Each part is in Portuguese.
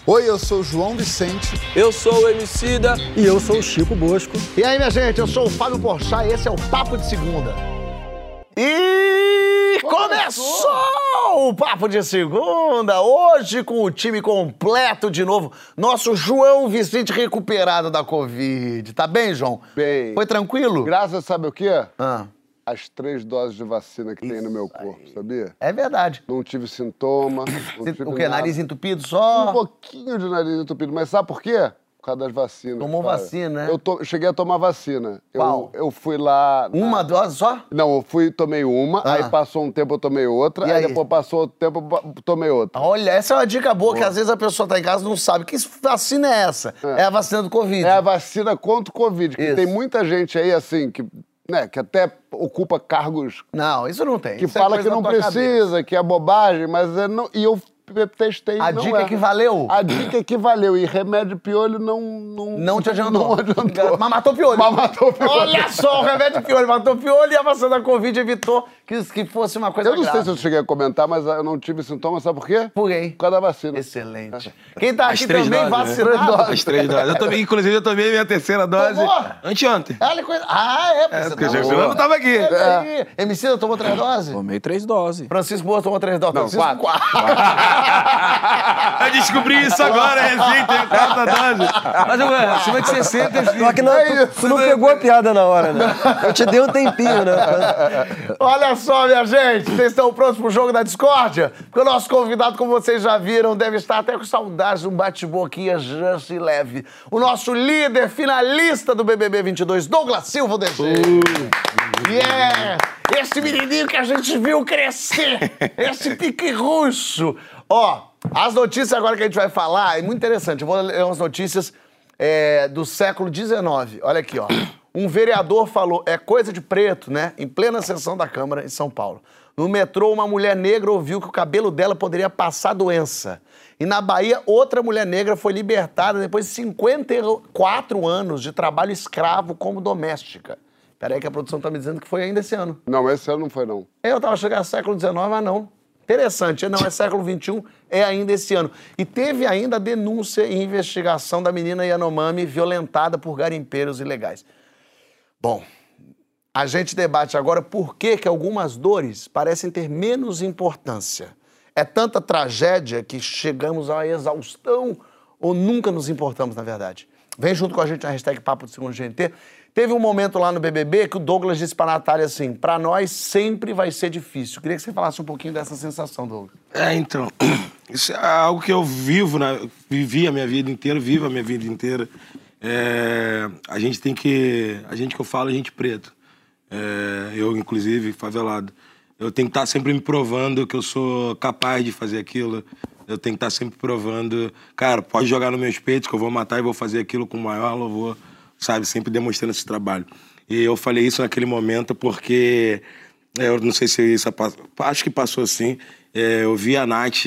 Oi, eu sou o João Vicente. Eu sou o Emicida. E eu sou o Chico Bosco. E aí, minha gente, eu sou o Fábio Porchat e esse é o Papo de Segunda. E começou o Papo de Segunda, hoje com o time completo de novo. Nosso João Vicente recuperado da Covid. Tá bem, João? Bem. Foi tranquilo? Graças a sabe o quê? Ah. As 3 doses de vacina que tem no meu corpo, sabia? É verdade. Não tive sintoma. Não tive O quê? nada. Nariz entupido só? Um pouquinho de nariz entupido, mas sabe por quê? Por causa das vacinas. Tomou cara. vacina, né? Eu cheguei a tomar vacina. Qual? Eu fui lá... Uma dose só? Não, tomei uma, aí passou um tempo eu tomei outra, E aí aí? depois passou outro tempo eu tomei outra. Olha, essa é uma dica boa, que às vezes a pessoa tá em casa e não sabe. Que vacina é essa? É a vacina do Covid. É a vacina contra o Covid, que Isso. tem muita gente aí, assim, que até ocupa cargos Não, isso não tem. que Isso é fala coisa que não da tua precisa, cabeça. que é bobagem, mas não, e eu testei. A não dica é. que valeu? A dica que valeu. E remédio de piolho Não te adiantou. Não adiantou. Mas matou piolho. Mas matou piolho. Olha só, o remédio de piolho matou piolho e a vacina da Covid evitou que fosse uma coisa Eu não sei grave. se eu cheguei a comentar, mas eu não tive sintomas, sabe por quê? Por quê? Por causa da vacina. Excelente. Quem tá As aqui 3 também doses, né? vacinado? As 3 doses. Inclusive, eu tomei minha terceira dose Tomou? anteontem. Olha coisa. Ah, é? Porque Porque você eu não tava aqui. Emicida tomou 3 doses? Tomei 3 doses. Francisco Boas tomou 3 doses. Não, Francisco, 4. Eu descobri isso agora, recém, tem 4 doses. Mas, ué, acima de 60, Só que tu não pegou a piada na hora, né? Eu te dei um tempinho, né? Olha só, minha gente, vocês estão prontos pro jogo da discórdia? Porque o nosso convidado, como vocês já viram, deve estar até com saudades de um bate-boquinha just e leve. O nosso líder finalista do BBB 22, Douglas Silva, o DG. Yeah! Esse menininho que a gente viu crescer, esse pique russo. Ó, as notícias agora que a gente vai falar é muito interessante. Eu vou ler umas notícias do século XIX. Olha aqui, ó. Um vereador falou, é coisa de preto, né? Em plena sessão da Câmara em São Paulo. No metrô, uma mulher negra ouviu que o cabelo dela poderia passar doença. E na Bahia, outra mulher negra foi libertada depois de 54 anos de trabalho escravo como doméstica. Peraí que a produção tá me dizendo que foi ainda esse ano. Não, esse ano não foi, não. Eu tava chegando ao século XIX, mas não. Interessante, não é século XXI, é ainda esse ano. E teve ainda a denúncia e investigação da menina Yanomami violentada por garimpeiros ilegais. Bom, a gente debate agora por que algumas dores parecem ter menos importância. É tanta tragédia que chegamos à exaustão ou nunca nos importamos, na verdade? Vem junto com a gente na hashtag Papo de Segundo GNT. Teve um momento lá no BBB que o Douglas disse pra Natália assim, pra nós sempre vai ser difícil. Queria que você falasse um pouquinho dessa sensação, Douglas. Então, isso é algo que eu vivo, vivi a minha vida inteira, vivo a minha vida inteira. A gente que eu falo, a gente preto. Eu, inclusive, favelado. Eu tenho que estar sempre me provando que eu sou capaz de fazer aquilo. Eu tenho que estar sempre provando... Cara, pode jogar nos meus peitos que eu vou matar e vou fazer aquilo com o maior louvor, sabe? Sempre demonstrando esse trabalho. E eu falei isso naquele momento porque... Eu não sei se isso... Acho que passou assim. Eu vi a Nath...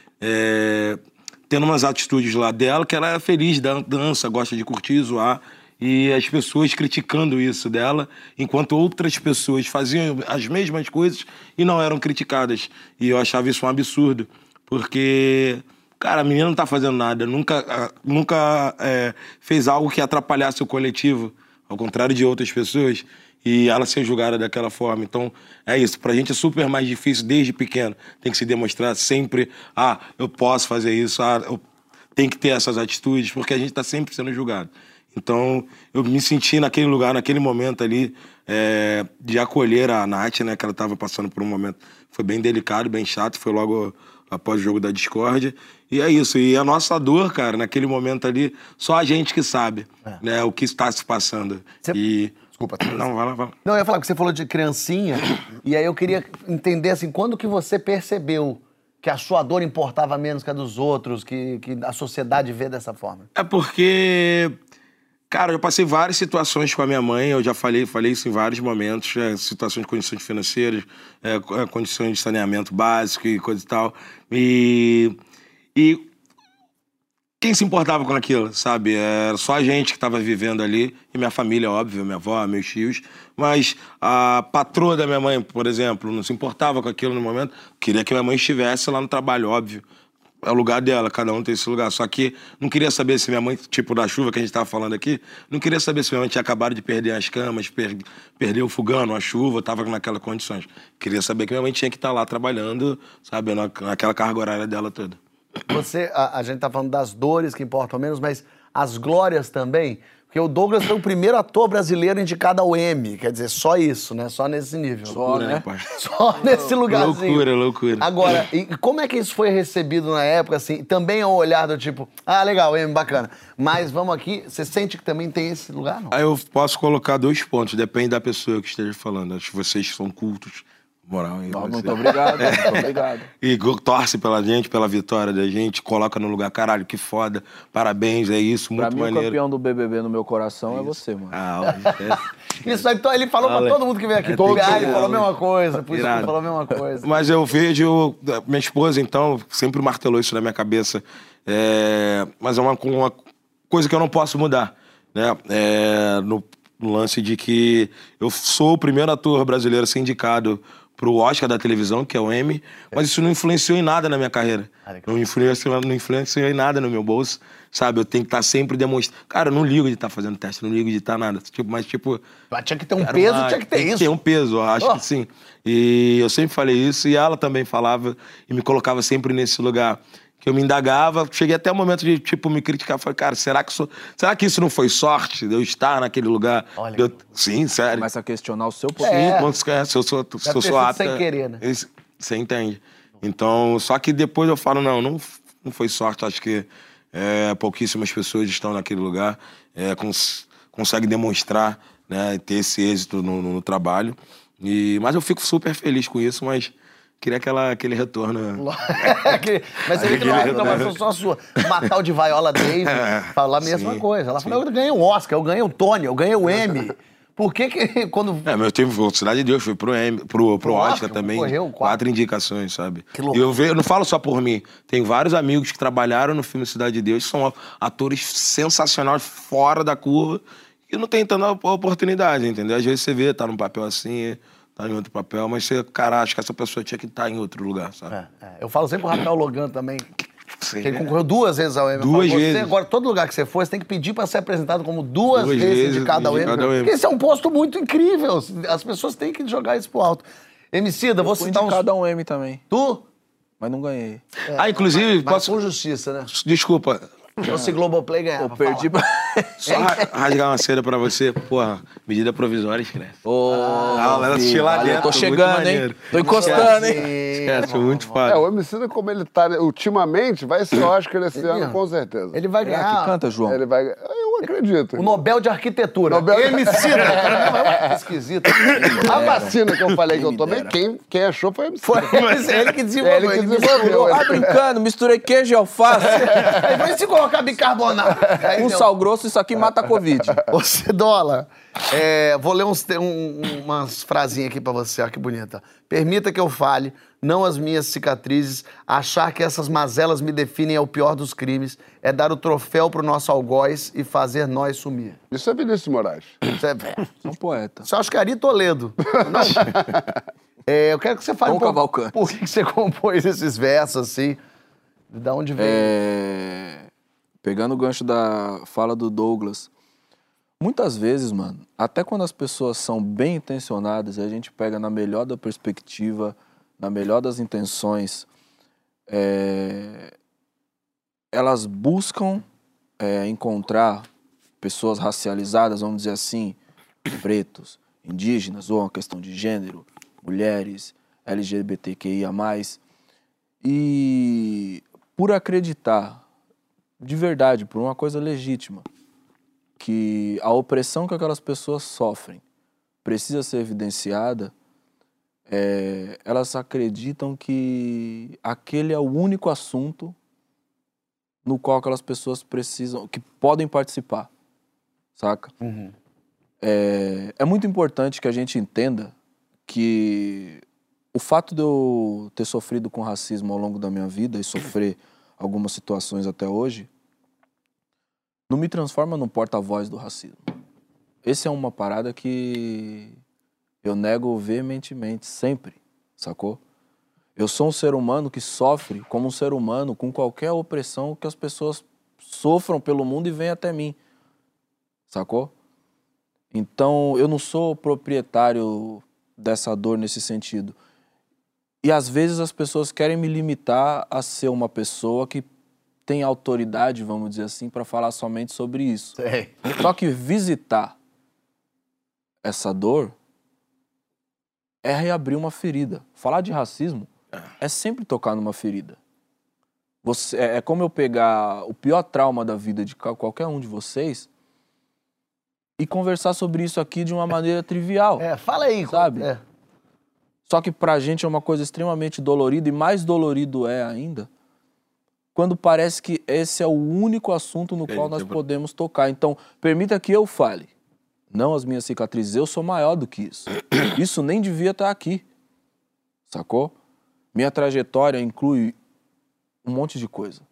tendo umas atitudes lá dela, que ela é feliz, dança, gosta de curtir e zoar, e as pessoas criticando isso dela, enquanto outras pessoas faziam as mesmas coisas e não eram criticadas. E eu achava isso um absurdo, porque, cara, a menina não tá fazendo nada, nunca fez algo que atrapalhasse o coletivo, ao contrário de outras pessoas, e ela ser julgada daquela forma. Então, é isso. Pra gente é super mais difícil desde pequeno. Tem que se demonstrar sempre, eu posso fazer isso, eu tenho que ter essas atitudes, porque a gente tá sempre sendo julgado. Então, eu me senti naquele lugar, naquele momento ali, de acolher a Nath, né, que ela tava passando por um momento, foi bem delicado, bem chato, foi logo após o jogo da discórdia. E é isso. E a nossa dor, cara, naquele momento ali, só a gente que sabe, né, o que está se passando. Desculpa. Não, vai lá. Não, eu ia falar que você falou de criancinha, e aí eu queria entender, assim, quando que você percebeu que a sua dor importava menos que a dos outros, que a sociedade vê dessa forma? É porque, cara, eu passei várias situações com a minha mãe, eu já falei isso em vários momentos, situações de condições financeiras, condições de saneamento básico e coisa e tal. E quem se importava com aquilo, sabe? Era só a gente que estava vivendo ali, e minha família, óbvio, minha avó, meus tios, mas a patroa da minha mãe, por exemplo, não se importava com aquilo no momento, queria que minha mãe estivesse lá no trabalho, óbvio. é o lugar dela, cada um tem esse lugar. Só que não queria saber se minha mãe, tipo da chuva que a gente tava falando aqui, não queria saber se minha mãe tinha acabado de perder as camas, perdeu o fogão, a chuva, tava naquelas condições. Queria saber que minha mãe tinha que estar lá trabalhando, sabe, naquela carga horária dela toda. A gente tá falando das dores que importam menos, mas as glórias também. Porque o Douglas foi o primeiro ator brasileiro indicado ao Emmy. Quer dizer, só isso, né? Só nesse nível. Só, né, pai? Só nesse lugarzinho. Loucura. Agora, e como é que isso foi recebido na época, assim? Também é um olhar do tipo, legal, Emmy, bacana. Mas vamos aqui, você sente que também tem esse lugar, não? Aí eu posso colocar 2 pontos, depende da pessoa que esteja falando. Acho que vocês são cultos. Moral, muito obrigado, muito obrigado. E torce pela gente, pela vitória da gente, coloca no lugar, caralho, que foda, parabéns, é isso, muito maneiro. Pra mim, o campeão do BBB no meu coração é você, mano. Isso aí, então, ele falou pra todo mundo que veio aqui. Todo mundo falou a mesma coisa, por isso que ele falou a mesma coisa. Mas eu vejo, minha esposa, então, sempre martelou isso na minha cabeça, mas é uma coisa que eu não posso mudar, né? No lance de que eu sou o primeiro ator brasileiro a ser indicado pro Oscar da televisão, que é o Emmy, mas isso não influenciou em nada na minha carreira. Não influenciou em nada no meu bolso, sabe? Eu tenho que estar sempre demonstrando. Cara, eu não ligo de estar fazendo teste, não ligo de estar nada. Mas tinha que ter um peso, tinha que ter isso. Tem que ter um peso, eu acho que sim. E eu sempre falei isso, e ela também falava, e me colocava sempre nesse lugar. Que eu me indagava, cheguei até o momento de, me criticar. Falei, cara, será que isso não foi sorte de eu estar naquele lugar? Sim, sério. Começa a questionar o seu poder. Se eu sou apta... sem querer, né? Você entende. Então, só que depois eu falo, não foi sorte. Acho que pouquíssimas pessoas estão naquele lugar, conseguem demonstrar, né, ter esse êxito no trabalho. Mas eu fico super feliz com isso, mas... Queria aquele retorno. Mas ele não reclamação só a sua. Matar o de Viola Davis, falar a mesma coisa. Ela falou, eu ganhei um Oscar, eu ganhei um Tony, eu ganhei o Emmy. Por que quando... eu tive Cidade de Deus, fui pro Oscar também. 4 indicações, sabe? Que louco. E eu não falo só por mim. Tem vários amigos que trabalharam no filme Cidade de Deus, que são atores sensacionais, fora da curva, e não tem tanta oportunidade, entendeu? Às vezes você vê, tá num papel assim... em outro papel, mas você, cara, acho que essa pessoa tinha que estar em outro lugar, sabe? Eu falo sempre pro Rafael Logan também, que ele concorreu 2 vezes ao Emmy. 2 vezes. Agora, todo lugar que você for, você tem que pedir pra ser apresentado como 2 vezes indicado ao Emmy. Porque esse é um posto muito incrível. As pessoas têm que jogar isso pro alto. Emicida, vou citar indicado a um Emmy também. Tu? Mas não ganhei. Inclusive... Mas com justiça, né? Desculpa. Se Globoplay ganhar. Eu perdi pra... Só rasgar uma cera pra você. Porra, medida provisória, escreve. Eu tô chegando, hein? Tô encostando, hein? Esquece, foi muito fácil. O Emicida, como ele tá ultimamente, vai ser Oscar esse ano, com certeza. Ele vai ganhar. Que canta, João? Ele vai... Eu acredito. O Nobel de Arquitetura. Emicida. É esquisito. A vacina que eu falei que eu tomei, quem achou foi o Emicida. Foi ele que desenvolveu. Ele que desenvolveu. Tá brincando, misturei queijo e alface. Aí se colocar bicarbonato. Sal grosso, isso aqui mata a Covid. Ô, Cedola, vou ler umas frasinhas aqui pra você, olha que bonita. Permita que eu fale, não as minhas cicatrizes. Achar que essas mazelas me definem é o pior dos crimes. É dar o troféu pro nosso algoz e fazer nós sumir. Isso é Vinícius Moraes. Isso é um poeta. Isso eu acho que é Ari Toledo. Eu quero que você fale por que você compôs esses versos assim. Da onde veio? Pegando o gancho da fala do Douglas, muitas vezes, mano, até quando as pessoas são bem intencionadas, a gente pega na melhor da perspectiva, na melhor das intenções, elas buscam encontrar pessoas racializadas, vamos dizer assim, pretos, indígenas, ou uma questão de gênero, mulheres, LGBTQIA+, e por acreditar de verdade, por uma coisa legítima, que a opressão que aquelas pessoas sofrem precisa ser evidenciada, elas acreditam que aquele é o único assunto no qual aquelas pessoas precisam, que podem participar, saca? Uhum. É muito importante que a gente entenda que o fato de eu ter sofrido com racismo ao longo da minha vida e sofrer algumas situações até hoje, não me transforma num porta-voz do racismo. Essa é uma parada que eu nego veementemente, sempre, sacou? Eu sou um ser humano que sofre como um ser humano com qualquer opressão que as pessoas sofram pelo mundo e venham até mim. Sacou? Então, eu não sou proprietário dessa dor nesse sentido. E às vezes as pessoas querem me limitar a ser uma pessoa que tem autoridade, vamos dizer assim, para falar somente sobre isso. Sei. Só que visitar essa dor é reabrir uma ferida. Falar de racismo é sempre tocar numa ferida. É como eu pegar o pior trauma da vida de qualquer um de vocês e conversar sobre isso aqui de uma maneira trivial. Fala aí. Sabe? Só que pra gente é uma coisa extremamente dolorida e mais dolorido é ainda quando parece que esse é o único assunto no qual nós podemos tocar. Então, permita que eu fale. Não as minhas cicatrizes, eu sou maior do que isso. Isso nem devia estar aqui. Sacou? Minha trajetória inclui um monte de coisa.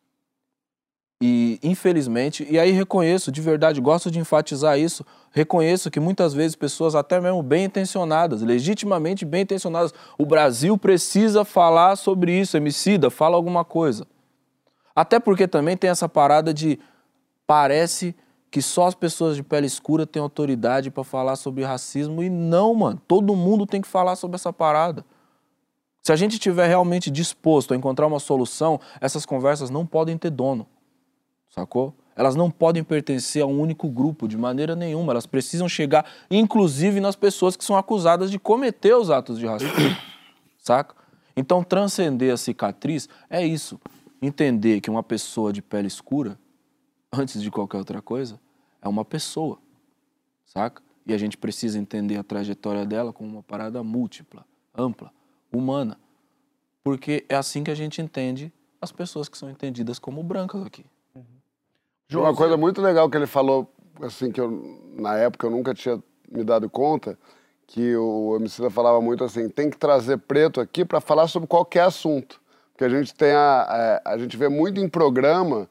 E, infelizmente, e aí reconheço, de verdade, gosto de enfatizar isso, reconheço que muitas vezes pessoas até mesmo bem intencionadas, legitimamente bem intencionadas, o Brasil precisa falar sobre isso, Emicida, fala alguma coisa. Até porque também tem essa parada de, parece que só as pessoas de pele escura têm autoridade para falar sobre racismo, e não, mano, todo mundo tem que falar sobre essa parada. Se a gente estiver realmente disposto a encontrar uma solução, essas conversas não podem ter dono. Sacou? Elas não podem pertencer a um único grupo de maneira nenhuma. Elas precisam chegar, inclusive, nas pessoas que são acusadas de cometer os atos de racismo. Saca? Então, transcender a cicatriz é isso. Entender que uma pessoa de pele escura, antes de qualquer outra coisa, é uma pessoa. Saca? E a gente precisa entender a trajetória dela como uma parada múltipla, ampla, humana. Porque é assim que a gente entende as pessoas que são entendidas como brancas aqui. Uma coisa muito legal que ele falou, assim, que na época eu nunca tinha me dado conta, que o Emicida falava muito assim, tem que trazer preto aqui para falar sobre qualquer assunto. Porque a gente tem a gente vê muito em programa,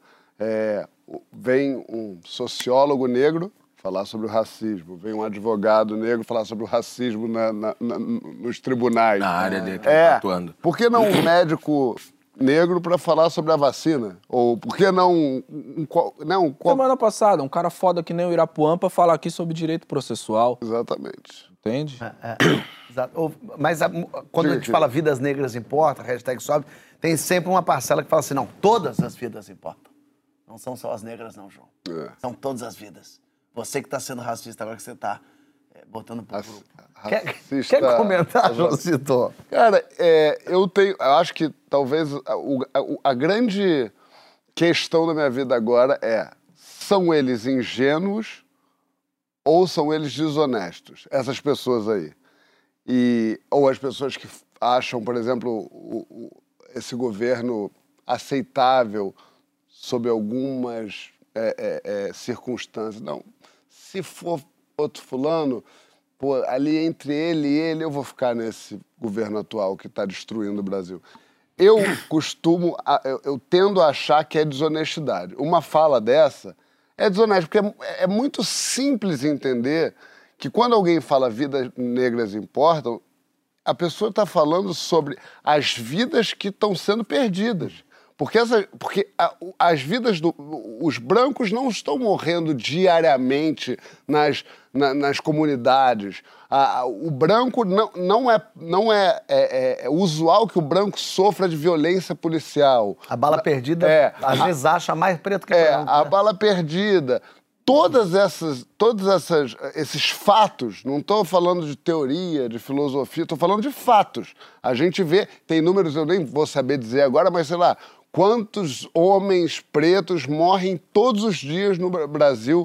vem um sociólogo negro falar sobre o racismo, vem um advogado negro falar sobre o racismo nos tribunais. Na área dele que ele tá atuando. Por que não um médico negro para falar sobre a vacina? Ou por que não Semana passada, um cara foda que nem o Irapuã pra falar aqui sobre direito processual. Exatamente. Entende? Exato. Mas quando a gente fala vidas negras importam, hashtag sobe, tem sempre uma parcela que fala assim, não, todas as vidas importam. Não são só as negras não, João. São todas as vidas. Você que tá sendo racista agora que você tá botando pro grupo. Quer comentar, Joãozito? Cara, eu acho que talvez a grande questão da minha vida agora são eles ingênuos ou são eles desonestos? Essas pessoas aí. Ou as pessoas que acham, por exemplo, esse governo aceitável sob algumas circunstâncias. Não, se for outro fulano, pô, ali entre ele e ele, eu vou ficar nesse governo atual que está destruindo o Brasil. Eu eu tendo a achar que é desonestidade. Uma fala dessa é desonesta, porque é muito simples entender que quando alguém fala vidas negras importam, a pessoa está falando sobre as vidas que estão sendo perdidas. Porque as vidas os brancos não estão morrendo diariamente nas comunidades. O branco não é usual que o branco sofra de violência policial. A bala perdida, às vezes, acha mais preto que branco. A bala perdida. Todos esses fatos, não estou falando de teoria, de filosofia, estou falando de fatos. A gente vê, tem números, eu nem vou saber dizer agora, mas sei lá, quantos homens pretos morrem todos os dias no Brasil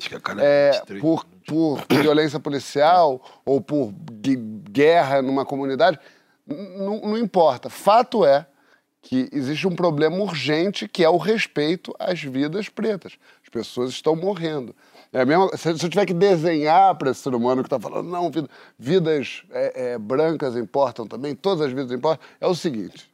por violência policial ou por guerra numa comunidade? Não importa. Fato é que existe um problema urgente que é o respeito às vidas pretas. As pessoas estão morrendo. Se eu tiver que desenhar para esse ser humano que está falando, não, vidas brancas importam também, todas as vidas importam, é o seguinte.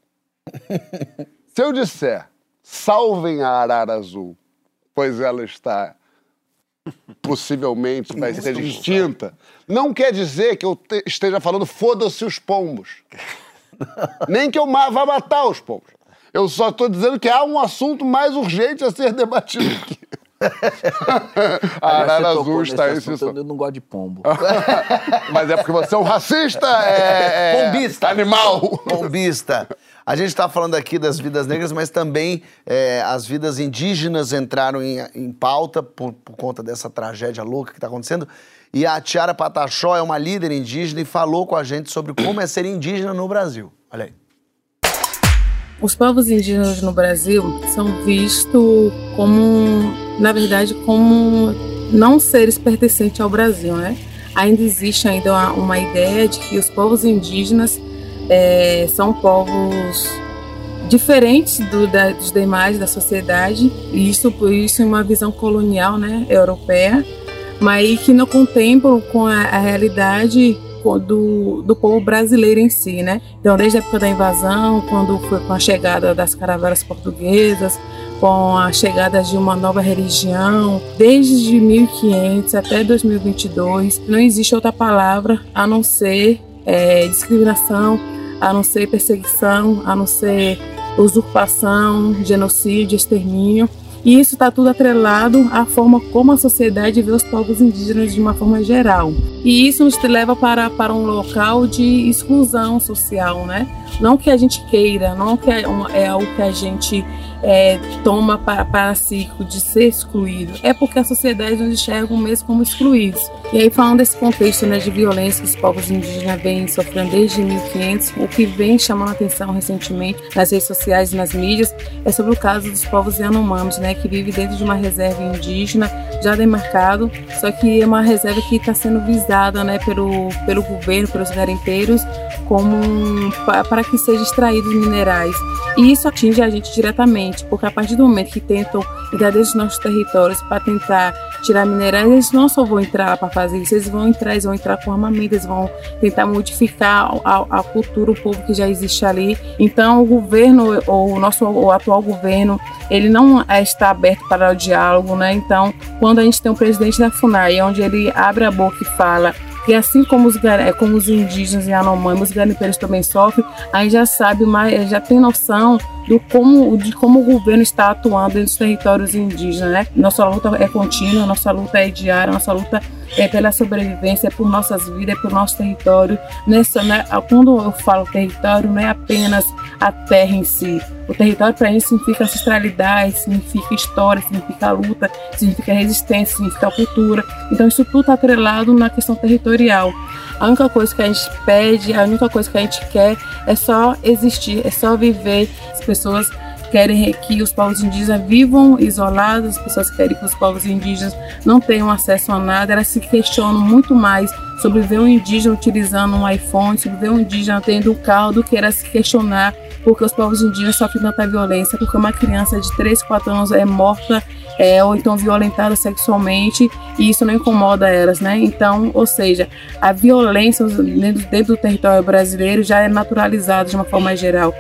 Se eu disser, salvem a arara azul, pois ela está, possivelmente, vai ser extinta, não quer dizer que eu esteja falando foda-se os pombos. Nem que eu vá matar os pombos. Eu só estou dizendo que há um assunto mais urgente a ser debatido aqui. A arara azul está aí. Eu não gosto de pombo. Mas é porque você é um racista, Pombista. Animal. Pombista. A gente está falando aqui das vidas negras, mas também as vidas indígenas entraram em pauta por conta dessa tragédia louca que está acontecendo. E a Tiara Pataxó é uma líder indígena e falou com a gente sobre como é ser indígena no Brasil. Olha aí. Os povos indígenas no Brasil são vistos como, na verdade, como não seres pertencentes ao Brasil, né? Ainda existe uma ideia de que os povos indígenas são povos diferentes dos demais da sociedade, e isso em uma visão colonial, né, europeia, mas que não contemplam com a realidade do povo brasileiro em si, né? Então, desde a época da invasão, quando foi com a chegada das caravanas portuguesas, com a chegada de uma nova religião, desde 1500 até 2022, não existe outra palavra a não ser discriminação, a não ser perseguição, a não ser usurpação, genocídio, extermínio. E isso está tudo atrelado à forma como a sociedade vê os povos indígenas de uma forma geral. E isso nos leva para um local de exclusão social, né? Não que a gente queira, não que é algo que a gente toma para si de ser excluído. É porque a sociedade nos enxerga mesmo como excluídos. E aí, falando desse contexto, né, de violência que os povos indígenas vêm sofrendo desde 1500, o que vem chamando a atenção recentemente nas redes sociais e nas mídias é sobre o caso dos povos Yanomamis, né, que vive dentro de uma reserva indígena já demarcado, só que é uma reserva que está sendo visada, né, pelo governo, pelos garimpeiros, para que sejam extraídos minerais. E isso atinge a gente diretamente, porque a partir do momento que tentam entrar dentro dos nossos territórios para tentar tirar minerais, eles não só vão entrar lá para fazer isso, eles vão entrar com armamento, eles vão tentar modificar a cultura, o povo que já existe ali. Então o governo, o atual governo, ele não está aberto para o diálogo, né? Então, quando a gente tem um presidente da FUNAI, onde ele abre a boca e fala que assim como os indígenas e Yanomami, os garimpeiros também sofrem, a gente já sabe, já tem noção de como o governo está atuando nos territórios indígenas, né? Nossa luta é contínua, nossa luta é diária, nossa luta é pela sobrevivência, é por nossas vidas, é por nosso território. Quando eu falo território, não é apenas a terra em si. O território para gente significa ancestralidade, significa história, significa luta, significa resistência, significa cultura. Então isso tudo está atrelado na questão territorial. A única coisa que a gente pede, a única coisa que a gente quer é só existir, é só viver. As pessoas querem que os povos indígenas vivam isolados, as pessoas querem que os povos indígenas não tenham acesso a nada, elas se questionam muito mais sobre ver um indígena utilizando um iPhone, sobre ver um indígena tendo um carro, do que elas se questionar porque os povos indígenas sofrem tanta violência, porque uma criança de 3, 4 anos é morta ou então violentada sexualmente, e isso não incomoda elas, né? Então, ou seja, a violência dentro do território brasileiro já é naturalizada de uma forma geral.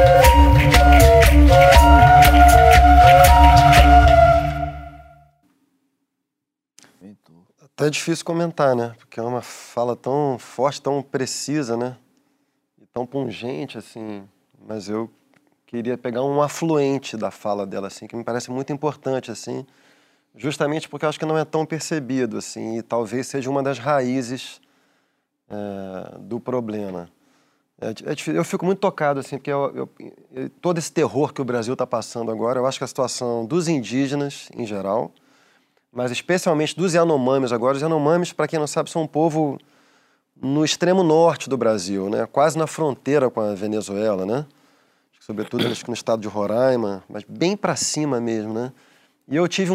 Até é difícil comentar, né? Porque é uma fala tão forte, tão precisa, né? E tão pungente, assim. Mas eu queria pegar um afluente da fala dela, assim, que me parece muito importante, assim, justamente porque eu acho que não é tão percebido, assim, e talvez seja uma das raízes do problema. Eu fico muito tocado, assim, porque todo esse terror que o Brasil está passando agora, eu acho que a situação dos indígenas, em geral, mas especialmente dos Yanomamis agora. Os Yanomamis, para quem não sabe, são um povo no extremo norte do Brasil, né? Quase na fronteira com a Venezuela, né? Sobretudo acho que no estado de Roraima, mas bem para cima mesmo, né? E eu tive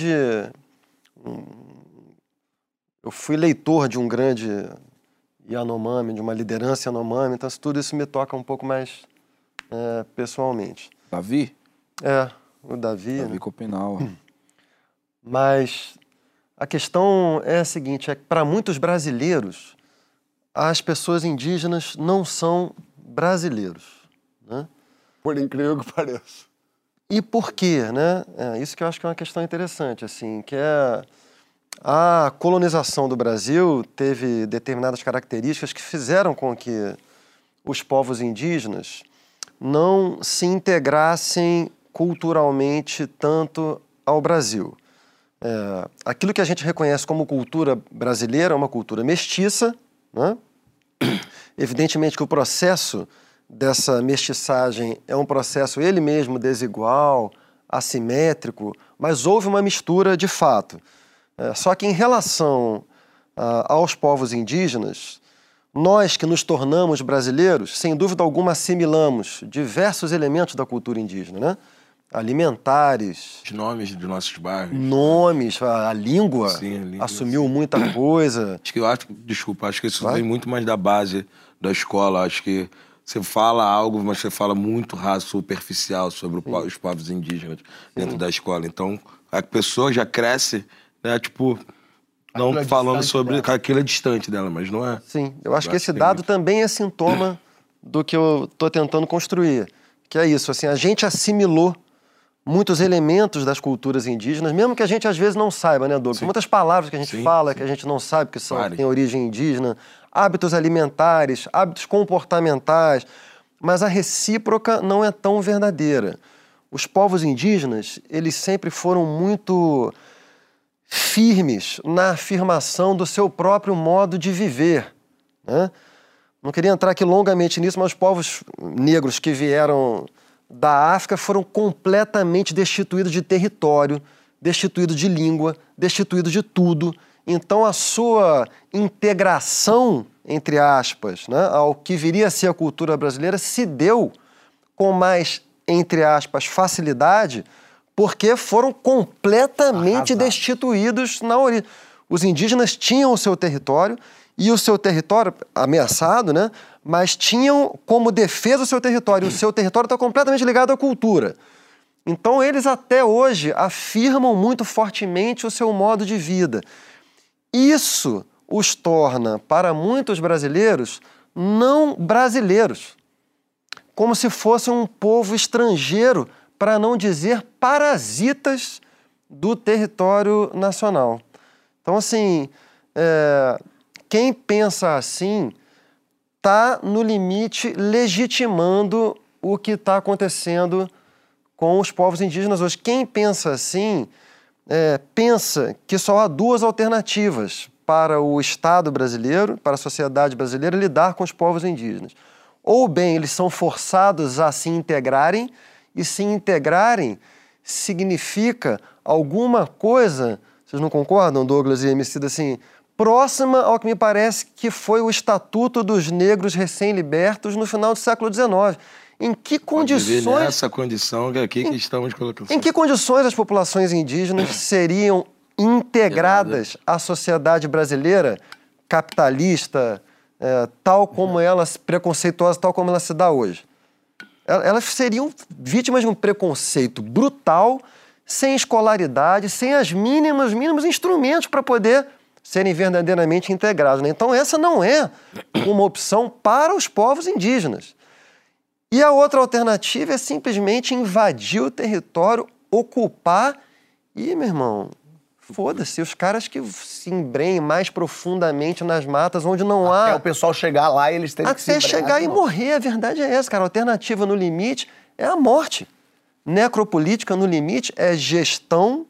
eu fui leitor de um grande Yanomami, de uma liderança Yanomami, então tudo isso me toca um pouco mais pessoalmente. Davi? O Davi. Davi, né? Copenau. Mas a questão é a seguinte, é que para muitos brasileiros, as pessoas indígenas não são brasileiros, né? Por incrível que pareça. E por quê, né? Isso que eu acho que é uma questão interessante, assim, que a colonização do Brasil teve determinadas características que fizeram com que os povos indígenas não se integrassem culturalmente tanto ao Brasil. Aquilo que a gente reconhece como cultura brasileira é uma cultura mestiça, né? Evidentemente que o processo dessa mestiçagem é um processo ele mesmo desigual, assimétrico, mas houve uma mistura de fato. Só que em relação aos povos indígenas, nós que nos tornamos brasileiros, sem dúvida alguma assimilamos diversos elementos da cultura indígena, né? Alimentares. Os nomes dos nossos bairros. Nomes, a língua, Sim, a língua, assumiu muita coisa. Acho que isso vem muito mais da base da escola. Acho que você fala algo, mas você fala muito raso, superficial sobre os povos indígenas dentro da escola. Então, a pessoa já cresce, né, tipo, não Aquilo é falando distante sobre dela. aquilo é distante dela, mas não é. Sim, eu acho que esse tem dado isso. também é sintoma do que eu estou tentando construir. Que é isso, assim, a gente assimilou muitos elementos das culturas indígenas, mesmo que a gente às vezes não saiba, né, Douglas? Muitas palavras que a gente fala que a gente não sabe que têm origem indígena, hábitos alimentares, hábitos comportamentais, mas a recíproca não é tão verdadeira. Os povos indígenas, eles sempre foram muito firmes na afirmação do seu próprio modo de viver, né? Não queria entrar aqui longamente nisso, mas os povos negros que vieram da África foram completamente destituídos de território, destituídos de língua, destituídos de tudo. Então a sua integração, entre aspas, né, ao que viria a ser a cultura brasileira se deu com mais, entre aspas, facilidade, porque foram completamente destituídos na origem. Os indígenas tinham o seu território, e o seu território ameaçado, né? Mas tinham como defesa o seu território. O seu território está completamente ligado à cultura. Então, eles até hoje afirmam muito fortemente o seu modo de vida. Isso os torna, para muitos brasileiros, não brasileiros. Como se fossem um povo estrangeiro, para não dizer parasitas do território nacional. Então, assim, quem pensa assim está, no limite, legitimando o que está acontecendo com os povos indígenas hoje. Quem pensa assim, pensa que só há duas alternativas para o Estado brasileiro, para a sociedade brasileira, lidar com os povos indígenas. Ou bem, eles são forçados a se integrarem, e se integrarem significa alguma coisa, vocês não concordam, Douglas e Emicida, assim, próxima ao que me parece que foi o Estatuto dos Negros Recém-Libertos no final do século XIX. Em que condições... Nessa condição que aqui que estamos colocando. Em que condições as populações indígenas seriam integradas à sociedade brasileira capitalista, tal como ela, preconceituosa, tal como ela se dá hoje? Elas seriam vítimas de um preconceito brutal, sem escolaridade, sem os mínimos instrumentos para poder serem verdadeiramente integrados, né? Então essa não é uma opção para os povos indígenas. E a outra alternativa é simplesmente invadir o território, ocupar e, meu irmão, foda-se, os caras que se embrenhem mais profundamente nas matas onde não há... Até o pessoal chegar lá e eles terem que se Até embrenhar chegar de e novo. morrer, a verdade é essa, cara. A alternativa no limite é a morte. Necropolítica no limite é gestão...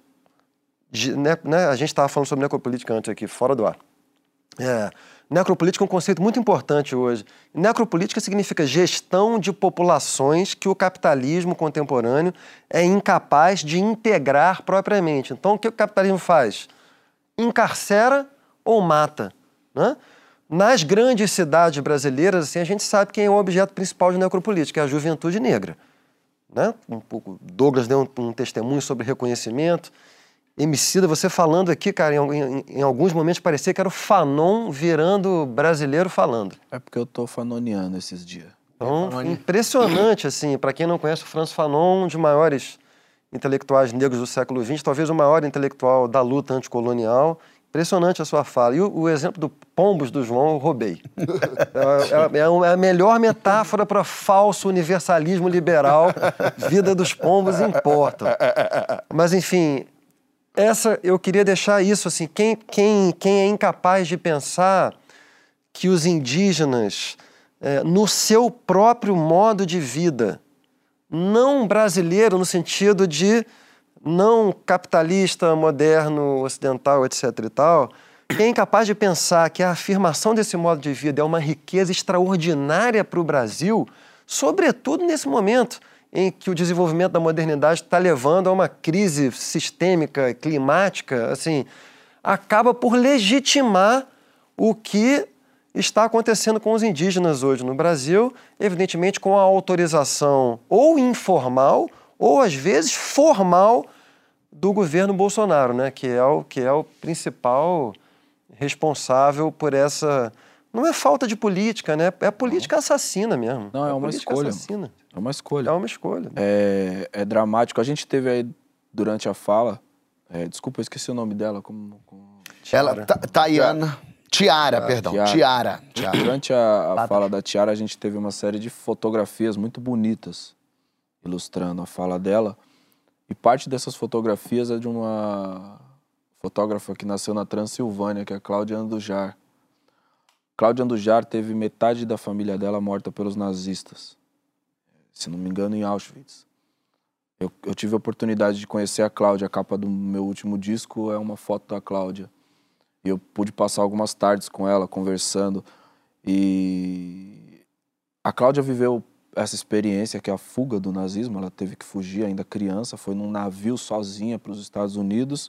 A gente estava falando sobre necropolítica antes aqui, fora do ar. Necropolítica é um conceito muito importante hoje. Necropolítica significa gestão de populações que o capitalismo contemporâneo é incapaz de integrar propriamente. Então, o que o capitalismo faz? Encarcera ou mata, né? Nas grandes cidades brasileiras, assim, a gente sabe quem é o objeto principal de necropolítica, é a juventude negra, né? Douglas deu um testemunho sobre reconhecimento. Emicida, você falando aqui, cara, em alguns momentos parecia que era o Fanon virando brasileiro falando. É porque eu tô fanoniano esses dias. Então, impressionante, assim, para quem não conhece o Franz Fanon, um dos maiores intelectuais negros do século XX, talvez o maior intelectual da luta anticolonial. Impressionante a sua fala. E o exemplo do Pombos do João eu roubei. É a melhor metáfora para falso universalismo liberal. Vida dos pombos importa. Mas, enfim... eu queria deixar isso, assim, quem é incapaz de pensar que os indígenas no seu próprio modo de vida. Não brasileiro no sentido de não capitalista, moderno, ocidental, etc. e tal. Quem é incapaz de pensar que a afirmação desse modo de vida é uma riqueza extraordinária para o Brasil, sobretudo nesse momento em que o desenvolvimento da modernidade está levando a uma crise sistêmica, climática, assim, acaba por legitimar o que está acontecendo com os indígenas hoje no Brasil, evidentemente com a autorização ou informal ou, às vezes, formal do governo Bolsonaro, né? que é o principal responsável por essa... Não é falta de política, né? É política assassina mesmo. Não, é uma escolha. Assassina. É uma escolha. É uma escolha. É dramático. A gente teve aí, durante a fala... desculpa, eu esqueci o nome dela. Ela, Tayana... Tiara, perdão. Tiara. Durante a fala da Tiara, a gente teve uma série de fotografias muito bonitas ilustrando a fala dela. E parte dessas fotografias é de uma fotógrafa que nasceu na Transilvânia, que é a Cláudia Andujar. Cláudia Andujar teve metade da família dela morta pelos nazistas. Se não me engano, em Auschwitz. Eu tive a oportunidade de conhecer a Cláudia. A capa do meu último disco é uma foto da Cláudia. E eu pude passar algumas tardes com ela, conversando. E a Cláudia viveu essa experiência, que é a fuga do nazismo. Ela teve que fugir ainda criança, foi num navio sozinha para os Estados Unidos.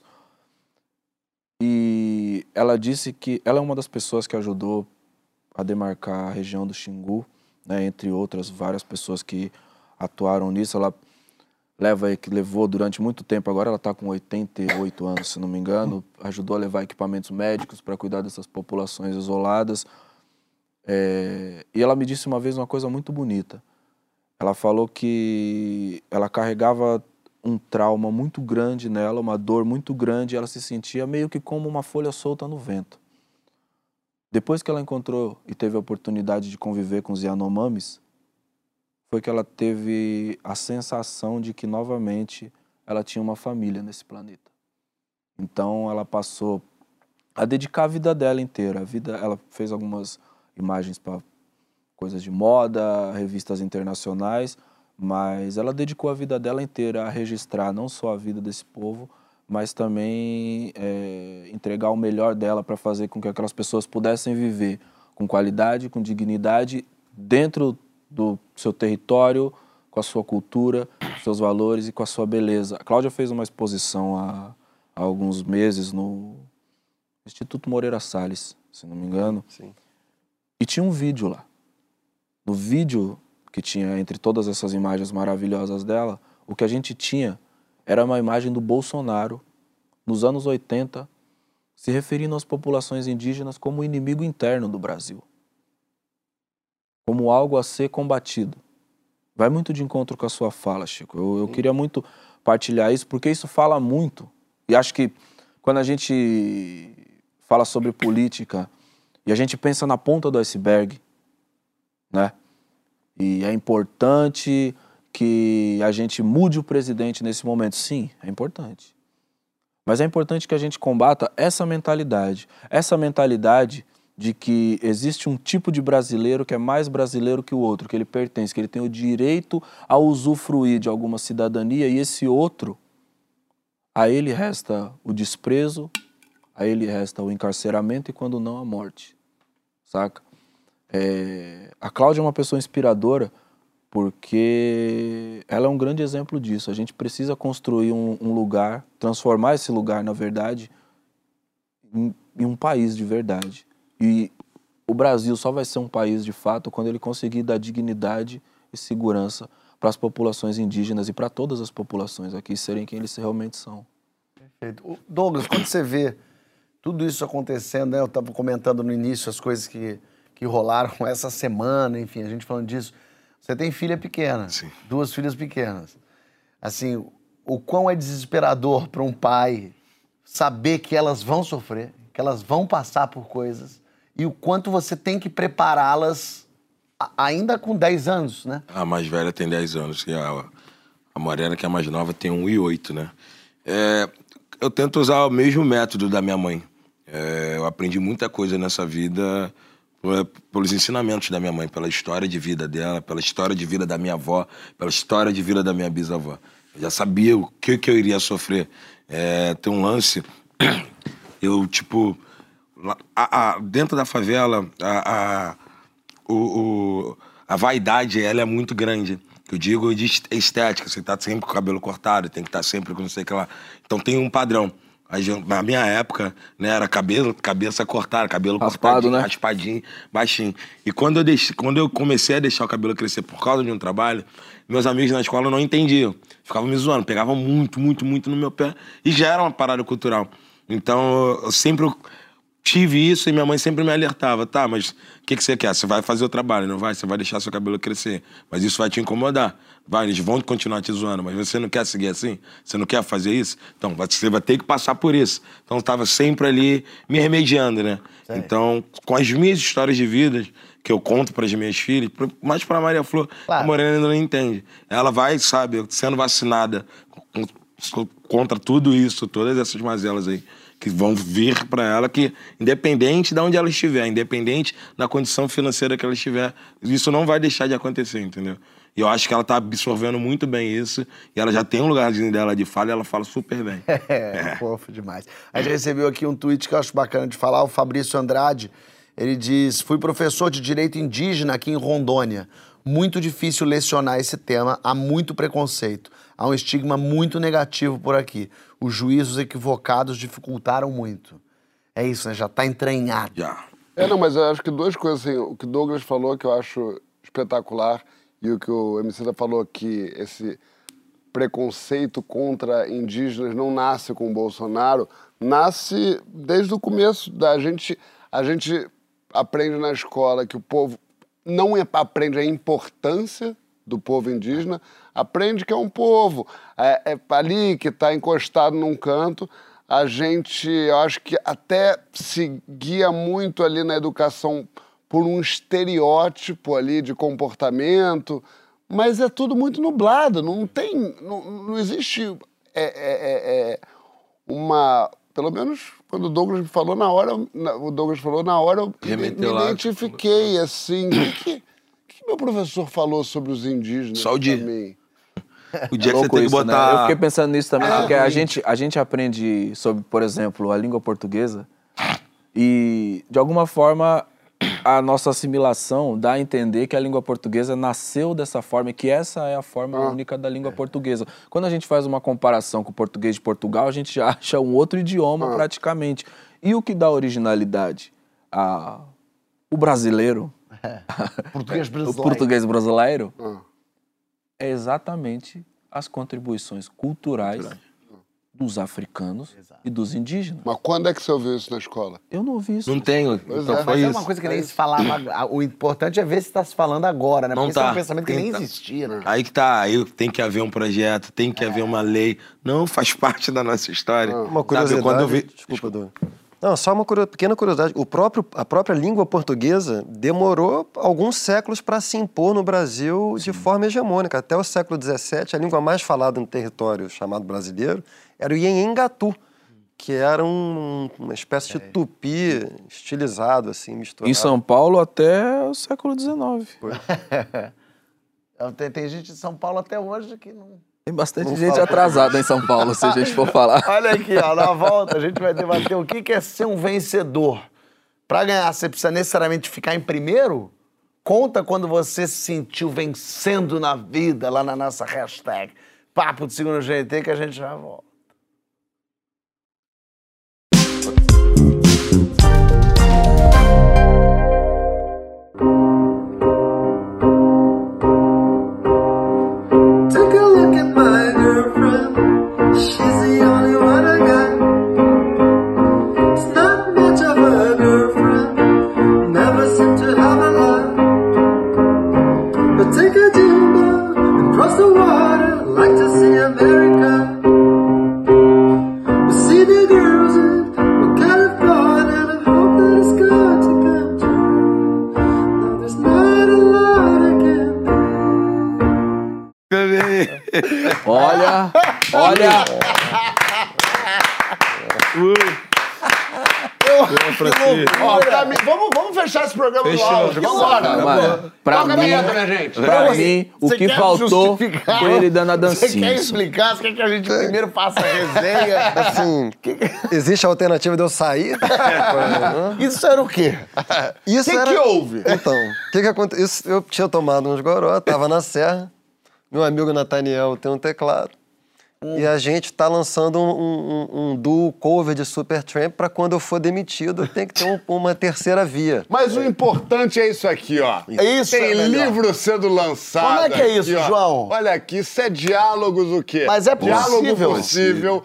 E ela disse que ela é uma das pessoas que ajudou a demarcar a região do Xingu, né, entre outras várias pessoas que atuaram nisso. Ela levou durante muito tempo, agora ela está com 88 anos, se não me engano, ajudou a levar equipamentos médicos para cuidar dessas populações isoladas. E ela me disse uma vez uma coisa muito bonita. Ela falou que ela carregava um trauma muito grande nela, uma dor muito grande, ela se sentia meio que como uma folha solta no vento. Depois que ela encontrou e teve a oportunidade de conviver com os Yanomamis, foi que ela teve a sensação de que novamente ela tinha uma família nesse planeta. Então ela passou a dedicar a vida dela inteira. Ela fez algumas imagens para coisas de moda, revistas internacionais, mas ela dedicou a vida dela inteira a registrar não só a vida desse povo, mas também entregar o melhor dela para fazer com que aquelas pessoas pudessem viver com qualidade, com dignidade, dentro do seu território, com a sua cultura, seus valores e com a sua beleza. A Cláudia fez uma exposição há alguns meses no Instituto Moreira Salles, se não me engano. Sim. E tinha um vídeo lá. No vídeo que tinha entre todas essas imagens maravilhosas dela, o que a gente tinha era uma imagem do Bolsonaro, nos anos 80, se referindo às populações indígenas como inimigo interno do Brasil. Como algo a ser combatido. Vai muito de encontro com a sua fala, Chico. Eu queria muito partilhar isso, porque isso fala muito. E acho que quando a gente fala sobre política e a gente pensa na ponta do iceberg, né? E é importante que a gente mude o presidente nesse momento. Sim, é importante. Mas é importante que a gente combata essa mentalidade. Essa mentalidade de que existe um tipo de brasileiro que é mais brasileiro que o outro, que ele pertence, que ele tem o direito a usufruir de alguma cidadania, e esse outro, a ele resta o desprezo, a ele resta o encarceramento e, quando não, a morte. Saca? A Cláudia é uma pessoa inspiradora porque ela é um grande exemplo disso. A gente precisa construir um lugar, transformar esse lugar, na verdade, em um país de verdade. E o Brasil só vai ser um país de fato quando ele conseguir dar dignidade e segurança para as populações indígenas e para todas as populações aqui serem quem eles realmente são. Perfeito. Douglas, quando você vê tudo isso acontecendo, né? Eu estava comentando no início as coisas que rolaram essa semana, enfim, a gente falando disso. Você tem filha pequena, Sim. 2 filhas pequenas. Assim, o quão é desesperador para um pai saber que elas vão sofrer, que elas vão passar por coisas, e o quanto você tem que prepará-las ainda com 10 anos, né? A mais velha tem 10 anos, e a Morena, que é a mais nova, tem 1 e 8, né? Eu tento usar o mesmo método da minha mãe. Eu aprendi muita coisa nessa vida pelos ensinamentos da minha mãe, pela história de vida dela, pela história de vida da minha avó, pela história de vida da minha bisavó. Eu já sabia o que eu iria sofrer. Tem um lance, eu, tipo, dentro da favela, a vaidade, ela é muito grande. Eu digo de estética, você tá sempre com o cabelo cortado, tem que estar sempre com não sei o que lá. Então tem um padrão. Na minha época, né, era cabeça cortada, cabelo raspado, né? Raspadinho, baixinho. E quando eu comecei a deixar o cabelo crescer por causa de um trabalho, meus amigos na escola não entendiam. Ficavam me zoando, pegavam muito no meu pé. E já era uma parada cultural. Então, eu sempre tive isso e minha mãe sempre me alertava. Tá, mas o que você quer? Você vai fazer o trabalho, não vai? Você vai deixar seu cabelo crescer. Mas isso vai te incomodar. Vai, eles vão continuar te zoando, mas você não quer seguir assim? Você não quer fazer isso? Então, você vai ter que passar por isso. Então, eu estava sempre ali me remediando, né? Sim. Então, com as minhas histórias de vida, que eu conto para as minhas filhas, mais para Maria Flor, claro. A Morena ainda não entende. Ela vai, sabe, sendo vacinada contra tudo isso, todas essas mazelas aí, que vão vir para ela, que independente de onde ela estiver, independente da condição financeira que ela estiver, isso não vai deixar de acontecer, entendeu? E eu acho que ela tá absorvendo muito bem isso, e ela já tem um lugarzinho dela de fala e ela fala super bem. Fofo demais. A gente recebeu aqui um tweet que eu acho bacana de falar, o Fabrício Andrade, ele diz: fui professor de direito indígena aqui em Rondônia. Muito difícil lecionar esse tema, há muito preconceito. Há um estigma muito negativo por aqui. Os juízos equivocados dificultaram muito. É isso, né? Já tá entranhado. Já. Não, mas eu acho que duas coisas, assim, o que o Douglas falou, que eu acho espetacular, e o que o Emicida falou, que esse preconceito contra indígenas não nasce com o Bolsonaro, nasce desde o começo. A gente aprende na escola que o povo não aprende a importância do povo indígena, aprende que é um povo, ali que está encostado num canto. Eu acho que até se guia muito ali na educação por um estereótipo ali de comportamento, mas é tudo muito nublado, não existe uma... Pelo menos quando o Douglas me falou na hora, eu me identifiquei, assim, o que meu professor falou sobre os indígenas? Só o dia. Também? O dia que você tem que botar... Né? Eu fiquei pensando nisso também, porque a gente aprende sobre, por exemplo, a língua portuguesa e, de alguma forma, a nossa assimilação dá a entender que a língua portuguesa nasceu dessa forma e que essa é a forma única da língua portuguesa. Quando a gente faz uma comparação com o português de Portugal, a gente já acha um outro idioma praticamente. E o que dá originalidade? O brasileiro... O português brasileiro é exatamente as contribuições culturais dos africanos e dos indígenas. Mas quando é que você ouviu isso na escola? Eu não ouvi isso. Não tenho. Então mas é uma coisa que nem se falava. O importante é ver se está se falando agora, né? Não Porque tá. Esse é um pensamento que nem existia, né? Aí que tá. Aí tem que haver um projeto, tem que haver uma lei. Não faz parte da nossa história. Uma curiosidade. Sabe, quando eu vi... Desculpa, Dô. Não, só uma pequena curiosidade. A própria língua portuguesa demorou alguns séculos para se impor no Brasil de forma hegemônica. Até o século XVII, a língua mais falada no território chamado brasileiro era o Ienhengatu, que era uma espécie de tupi estilizado, assim, misturado. Em São Paulo até o século XIX. Tem gente de São Paulo até hoje que não... Tem bastante gente atrasada em São Paulo, se a gente for falar. Olha aqui, ó, na volta a gente vai debater o que é ser um vencedor. Para ganhar, você precisa necessariamente ficar em primeiro? Conta quando você se sentiu vencendo na vida, lá na nossa hashtag Papo de Segundo GT, que a gente já volta. Ó, pra mim, vamos fechar esse programa no áudio. Vambora. Mano, pra Toca a mim, vinheta, minha gente. pra mim, o Você que quer faltou justificar? foi ele dando a Você dancinha. quer explicar? Você quer que a gente primeiro faça a resenha? Assim, existe a alternativa de eu sair? Isso era o quê? Isso O que houve? Então, o que aconteceu? Eu tinha tomado uns goró, tava na serra, meu amigo Nathaniel tem um teclado, e a gente tá lançando um duo cover de Supertramp pra quando eu for demitido, tem que ter uma terceira via. Mas o importante é isso aqui, ó. Isso Tem é melhor. livro sendo lançado. Como é que é aqui, isso, ó. João? Olha aqui, isso é diálogos o quê? Mas é Diálogo possível. possível.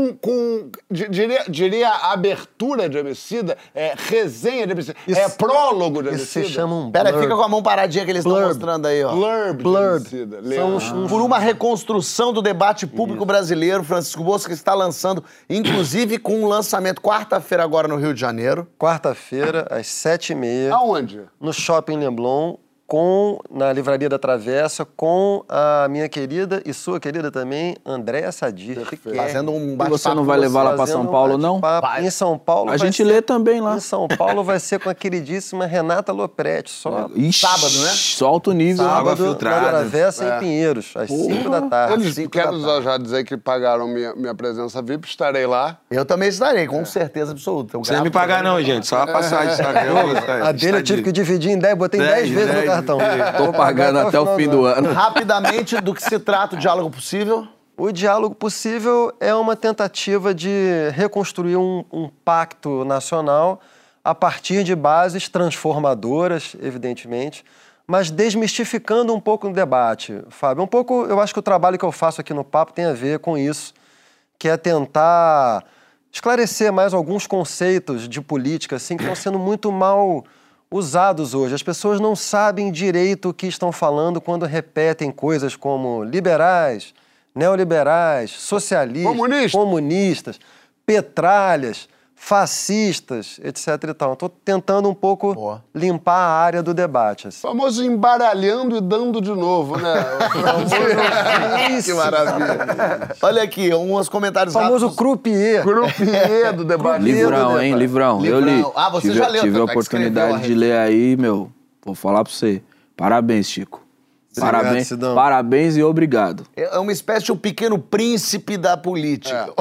Diria abertura de Emicida, resenha de Emicida, prólogo de Isso se Emicida. chama um Pera, blurb. fica com a mão paradinha que eles estão mostrando aí, ó. Blurb. Blurb. de Emicida. São Lembra? Por uma reconstrução do debate público brasileiro, Francisco Bosco está lançando, inclusive com um lançamento quarta-feira agora no Rio de Janeiro. Quarta-feira, às 7h30, Aonde? no Shopping Leblon, na Livraria da Travessa, com a minha querida e sua querida também, Andréa Sadir. Fazendo um E bate-papo. você não vai levar lá pra Fazendo São um Paulo, não? bate-papo. Em São Paulo A vai gente ser- lê também lá. Em São Paulo vai ser com a queridíssima Renata Lopretti, só Ixi, Sábado, né? Só alto nível. Água sábado filtrada. na Travessa em Pinheiros, às 5 da tarde. Eles quero já dizer que pagaram minha presença VIP, estarei lá. Eu também estarei, com certeza absoluta. Eu Não precisa me gravo pagar, não, gente. Só a passagem, sabe? A dele eu tive que dividir em 10, botei 10 vezes no 10, cartão. Tô pagando até o fim do ano. Rapidamente, do que se trata o diálogo possível? O diálogo possível é uma tentativa de reconstruir um pacto nacional a partir de bases transformadoras, evidentemente, mas desmistificando um pouco o debate, Fábio. Um pouco, eu acho que o trabalho que eu faço aqui no Papo tem a ver com isso, que é tentar esclarecer mais alguns conceitos de política assim, que estão sendo muito mal usados hoje. As pessoas não sabem direito o que estão falando quando repetem coisas como liberais, neoliberais, socialistas, comunistas, petralhas, fascistas, etc. e tal. Estou tentando um pouco limpar a área do debate. Assim. O famoso embaralhando e dando de novo, né? Que maravilha. Olha aqui, uns comentários O famoso rápidos. croupier. Croupier do debate. Livrão, hein? Livrão. Eu li. Livrão. Ah, você já leu, Tive a tanto é que escreveu a oportunidade de ler aí, meu. Vou falar pra você. Parabéns, Chico. Obrigado, Sidão. Parabéns e obrigado. É uma espécie de um pequeno príncipe da política.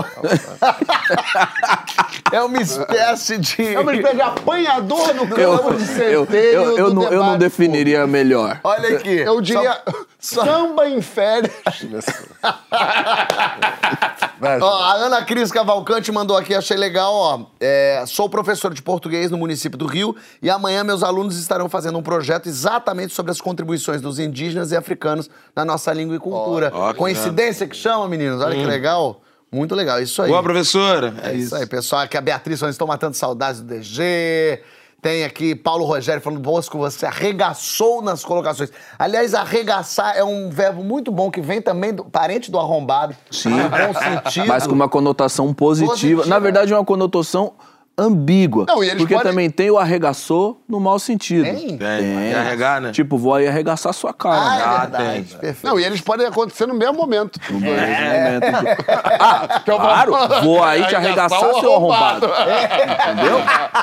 É uma espécie de... É uma espécie de apanhador no campo de centeio Eu do não debate definiria melhor. Olha aqui. Eu diria samba em férias. Ó, a Ana Cris Cavalcante mandou aqui, achei legal, ó. Sou professor de português no município do Rio e amanhã meus alunos estarão fazendo um projeto exatamente sobre as contribuições dos indígenas e africanos na nossa língua e cultura. Ó, que Coincidência que chama, meninos? Olha que legal. Muito legal, isso aí. Boa, professora. É isso aí, pessoal. Aqui a Beatriz, estão matando saudades do DG. Tem aqui Paulo Rogério falando, Bosco, você arregaçou nas colocações. Aliás, arregaçar é um verbo muito bom que vem também do parente do arrombado. Sim. No bom sentido. Mas com uma conotação positiva. Na verdade, é uma conotação ambígua. Não, e eles porque podem- também tem o arregaçou no mau sentido. Tem? Tem. Arregar, né? Tipo, vou aí arregaçar sua cara. Ah, né? é verdade. tem. Perfeito. Não, e eles podem acontecer no mesmo momento. No mesmo momento. Ah, claro, vou aí te arregaçar, seu arrombado. Entendeu?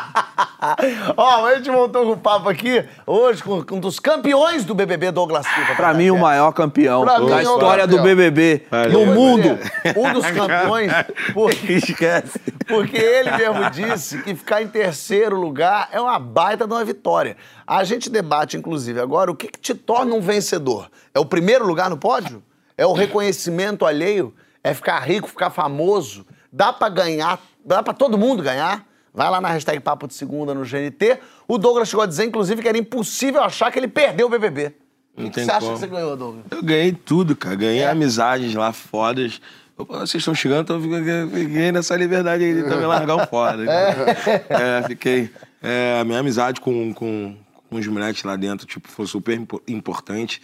Ó, a gente voltou com o papo aqui hoje com um dos campeões do BBB, Douglas Silva. Pra mim, o maior campeão Pra mim, da o história campeão. do BBB no mundo. Um dos campeões, porque, Esquece. porque ele mesmo disse que ficar em terceiro lugar é uma baita de uma vitória. A gente debate, inclusive, agora, o que te torna um vencedor? É o primeiro lugar no pódio? É o reconhecimento alheio? É ficar rico, ficar famoso? Dá pra ganhar? Dá pra todo mundo ganhar? Vai lá na hashtag Papo de Segunda no GNT. O Douglas chegou a dizer, inclusive, que era impossível achar que ele perdeu o BBB. O que tem você acha como. que você ganhou, Douglas? Eu ganhei tudo, cara. Ganhei amizades lá fodas. Vocês estão chegando, então eu fiquei nessa liberdade aí de também largar o fora. Fiquei. A minha amizade com os moleques lá dentro tipo, foi super importante.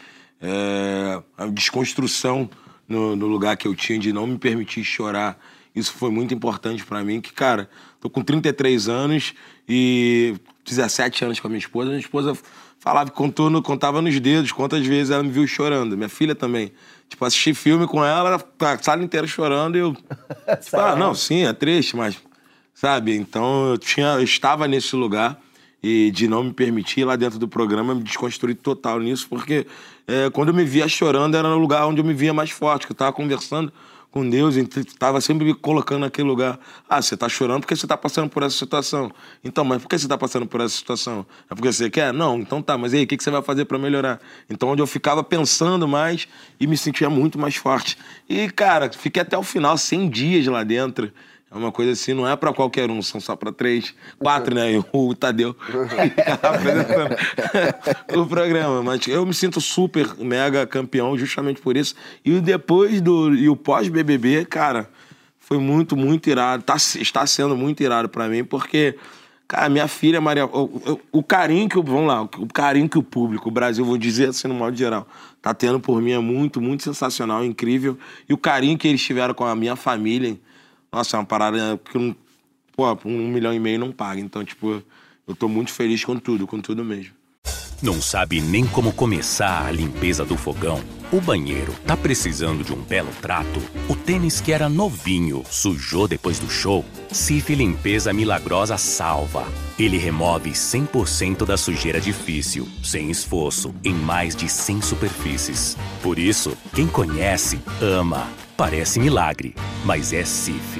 A desconstrução no lugar que eu tinha de não me permitir chorar. Isso foi muito importante pra mim, que, cara, tô com 33 anos e 17 anos com a minha esposa. Minha esposa falava, contava nos dedos quantas vezes ela me viu chorando. Minha filha também. Tipo, assisti filme com ela, a sala inteira chorando e eu... Tipo, não, sim, é triste, mas sabe? Então eu estava nesse lugar e de não me permitir lá dentro do programa me desconstruir total nisso, porque quando eu me via chorando era no lugar onde eu me via mais forte, que eu estava conversando com Deus, estava sempre me colocando naquele lugar. Ah, você está chorando porque você está passando por essa situação. Então, mas por que você está passando por essa situação? É porque você quer? Não, então tá, mas e aí, o que você vai fazer para melhorar? Então, onde eu ficava pensando mais e me sentia muito mais forte. E, cara, fiquei até o final, 100 dias lá dentro. É uma coisa assim, não é pra qualquer um, são só pra 3, 4, né? E o Tadeu apresentando o programa. Mas eu me sinto super, mega campeão justamente por isso. E depois e o pós-BBB, cara, foi muito, muito irado. Está sendo muito irado pra mim, porque, cara, minha filha Maria... O carinho que... Vamos lá, o carinho que o público, o Brasil, vou dizer assim no modo geral, tá tendo por mim é muito, muito sensacional, incrível. E o carinho que eles tiveram com a minha família... Nossa, é uma parada que 1,5 milhão não paga. Então, tipo, eu tô muito feliz com tudo mesmo. Não sabe nem como começar a limpeza do fogão? O banheiro tá precisando de um belo trato? O tênis que era novinho sujou depois do show? Cif Limpeza Milagrosa salva. Ele remove 100% da sujeira difícil, sem esforço, em mais de 100 superfícies. Por isso, quem conhece, ama. Parece milagre, mas é Cif.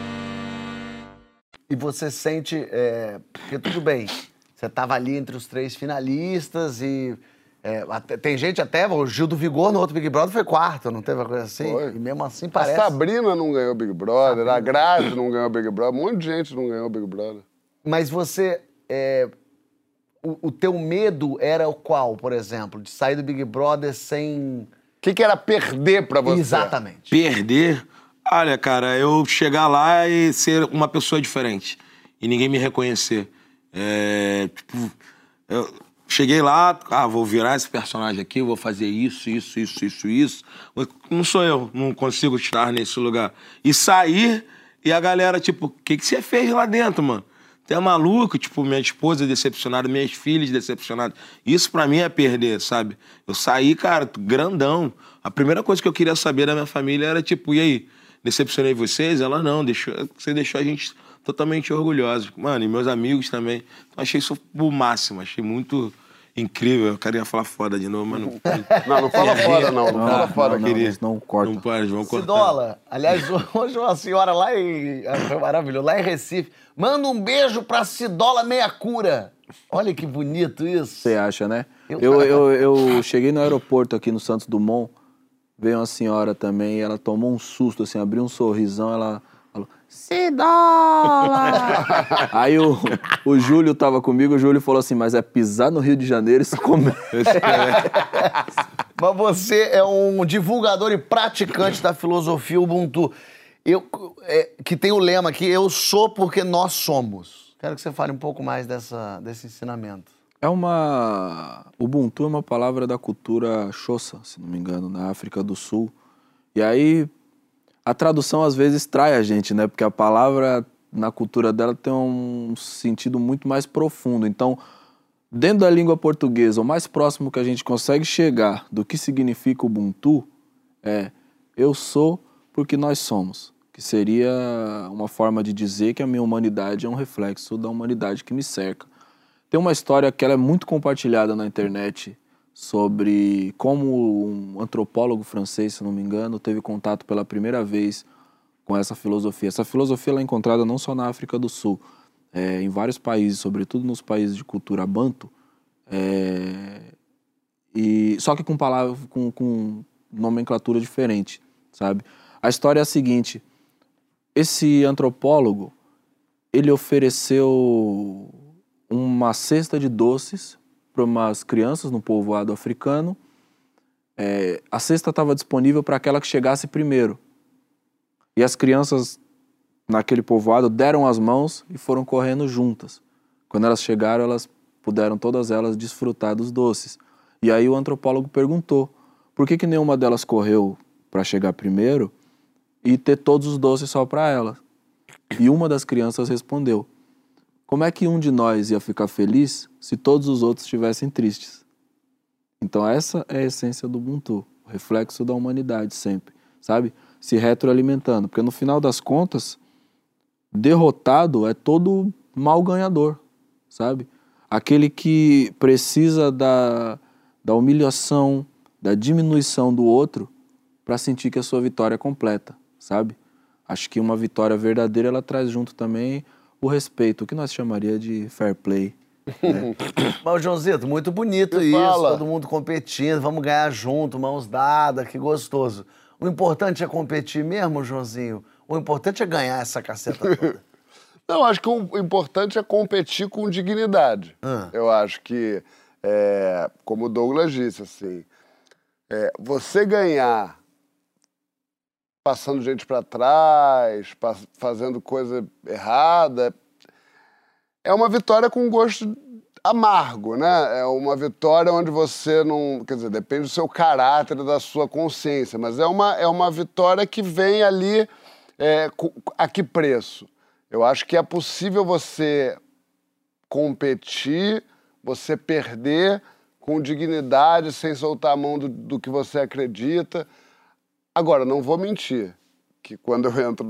E você sente... porque tudo bem, você estava ali entre os 3 finalistas e... tem gente até... O Gil do Vigor no outro Big Brother foi 4º, não teve uma coisa assim? Foi. E mesmo assim parece... A Sabrina não ganhou Big Brother, a Grazi não ganhou Big Brother, um monte de gente não ganhou Big Brother. Mas você... O teu medo era o qual, por exemplo? De sair do Big Brother sem... O que era perder pra você? Exatamente. Perder? Olha, cara, eu chegar lá e ser uma pessoa diferente. E ninguém me reconhecer. Eu cheguei lá, vou virar esse personagem aqui, vou fazer isso. Não sou eu, não consigo estar nesse lugar. E sair e a galera, tipo, o que você fez lá dentro, mano? Tu é maluco? Tipo, minha esposa decepcionada, minhas filhas decepcionadas. Isso pra mim é perder, sabe? Eu saí, cara, grandão. A primeira coisa que eu queria saber da minha família era, tipo, e aí? Decepcionei vocês? Ela, não, você deixou a gente totalmente orgulhosos. Mano, e meus amigos também. Então, achei isso o máximo, achei muito incrível. Eu queria falar foda de novo, mas não... Não fala foda, não. Não fala foda, queria. Não corta. Não pode, vamos cortar. Cidola, aliás, hoje uma senhora lá em... Foi maravilhoso, lá em Recife. Manda um beijo pra Cidola Meia Cura. Olha que bonito isso. Você acha, né? Eu cheguei no aeroporto aqui no Santos Dumont, veio uma senhora também, e ela tomou um susto, assim, abriu um sorrisão, ela falou, Cidola! Aí o Júlio tava comigo, o Júlio falou assim, mas é pisar no Rio de Janeiro e se comer. Mas você é um divulgador e praticante da filosofia Ubuntu. Que tem o lema aqui, eu sou porque nós somos. Quero que você fale um pouco mais desse ensinamento. Ubuntu é uma palavra da cultura Xhosa, se não me engano, na África do Sul. E aí, a tradução às vezes trai a gente, né? Porque a palavra, na cultura dela, tem um sentido muito mais profundo. Então, dentro da língua portuguesa, o mais próximo que a gente consegue chegar do que significa Ubuntu é eu sou porque nós somos. Que seria uma forma de dizer que a minha humanidade é um reflexo da humanidade que me cerca. Tem uma história que ela é muito compartilhada na internet sobre como um antropólogo francês, se não me engano, teve contato pela primeira vez com essa filosofia. Essa filosofia ela é encontrada não só na África do Sul, em vários países, sobretudo nos países de cultura banto, só que com palavras, com nomenclatura diferente, sabe? A história é a seguinte: esse antropólogo, ele ofereceu uma cesta de doces para umas crianças no povoado africano. A cesta estava disponível para aquela que chegasse primeiro. E as crianças naquele povoado deram as mãos e foram correndo juntas. Quando elas chegaram, elas puderam todas elas desfrutar dos doces. E aí o antropólogo perguntou, por que nenhuma delas correu para chegar primeiro e ter todos os doces só para ela? E uma das crianças respondeu, como é que um de nós ia ficar feliz se todos os outros estivessem tristes? Então essa é a essência do Ubuntu, o reflexo da humanidade sempre, sabe? Se retroalimentando, porque no final das contas, derrotado é todo mal ganhador, sabe? Aquele que precisa da humilhação, da diminuição do outro para sentir que a sua vitória é completa, sabe? Acho que uma vitória verdadeira, ela traz junto também o respeito, o que nós chamaria de fair play. Né? Mas, Joãozito, muito bonito isso, todo mundo competindo, vamos ganhar junto, mãos dadas, que gostoso. O importante é competir mesmo, Joãozinho? O importante é ganhar essa caceta toda. Não, acho que o importante é competir com dignidade. Eu acho que, como o Douglas disse, assim, você ganhar passando gente para trás, fazendo coisa errada, é uma vitória com gosto amargo, né? É uma vitória onde você não... Quer dizer, depende do seu caráter e da sua consciência, mas é uma vitória que vem ali a que preço? Eu acho que é possível você competir, você perder com dignidade, sem soltar a mão do que você acredita. Agora, não vou mentir, que quando eu entro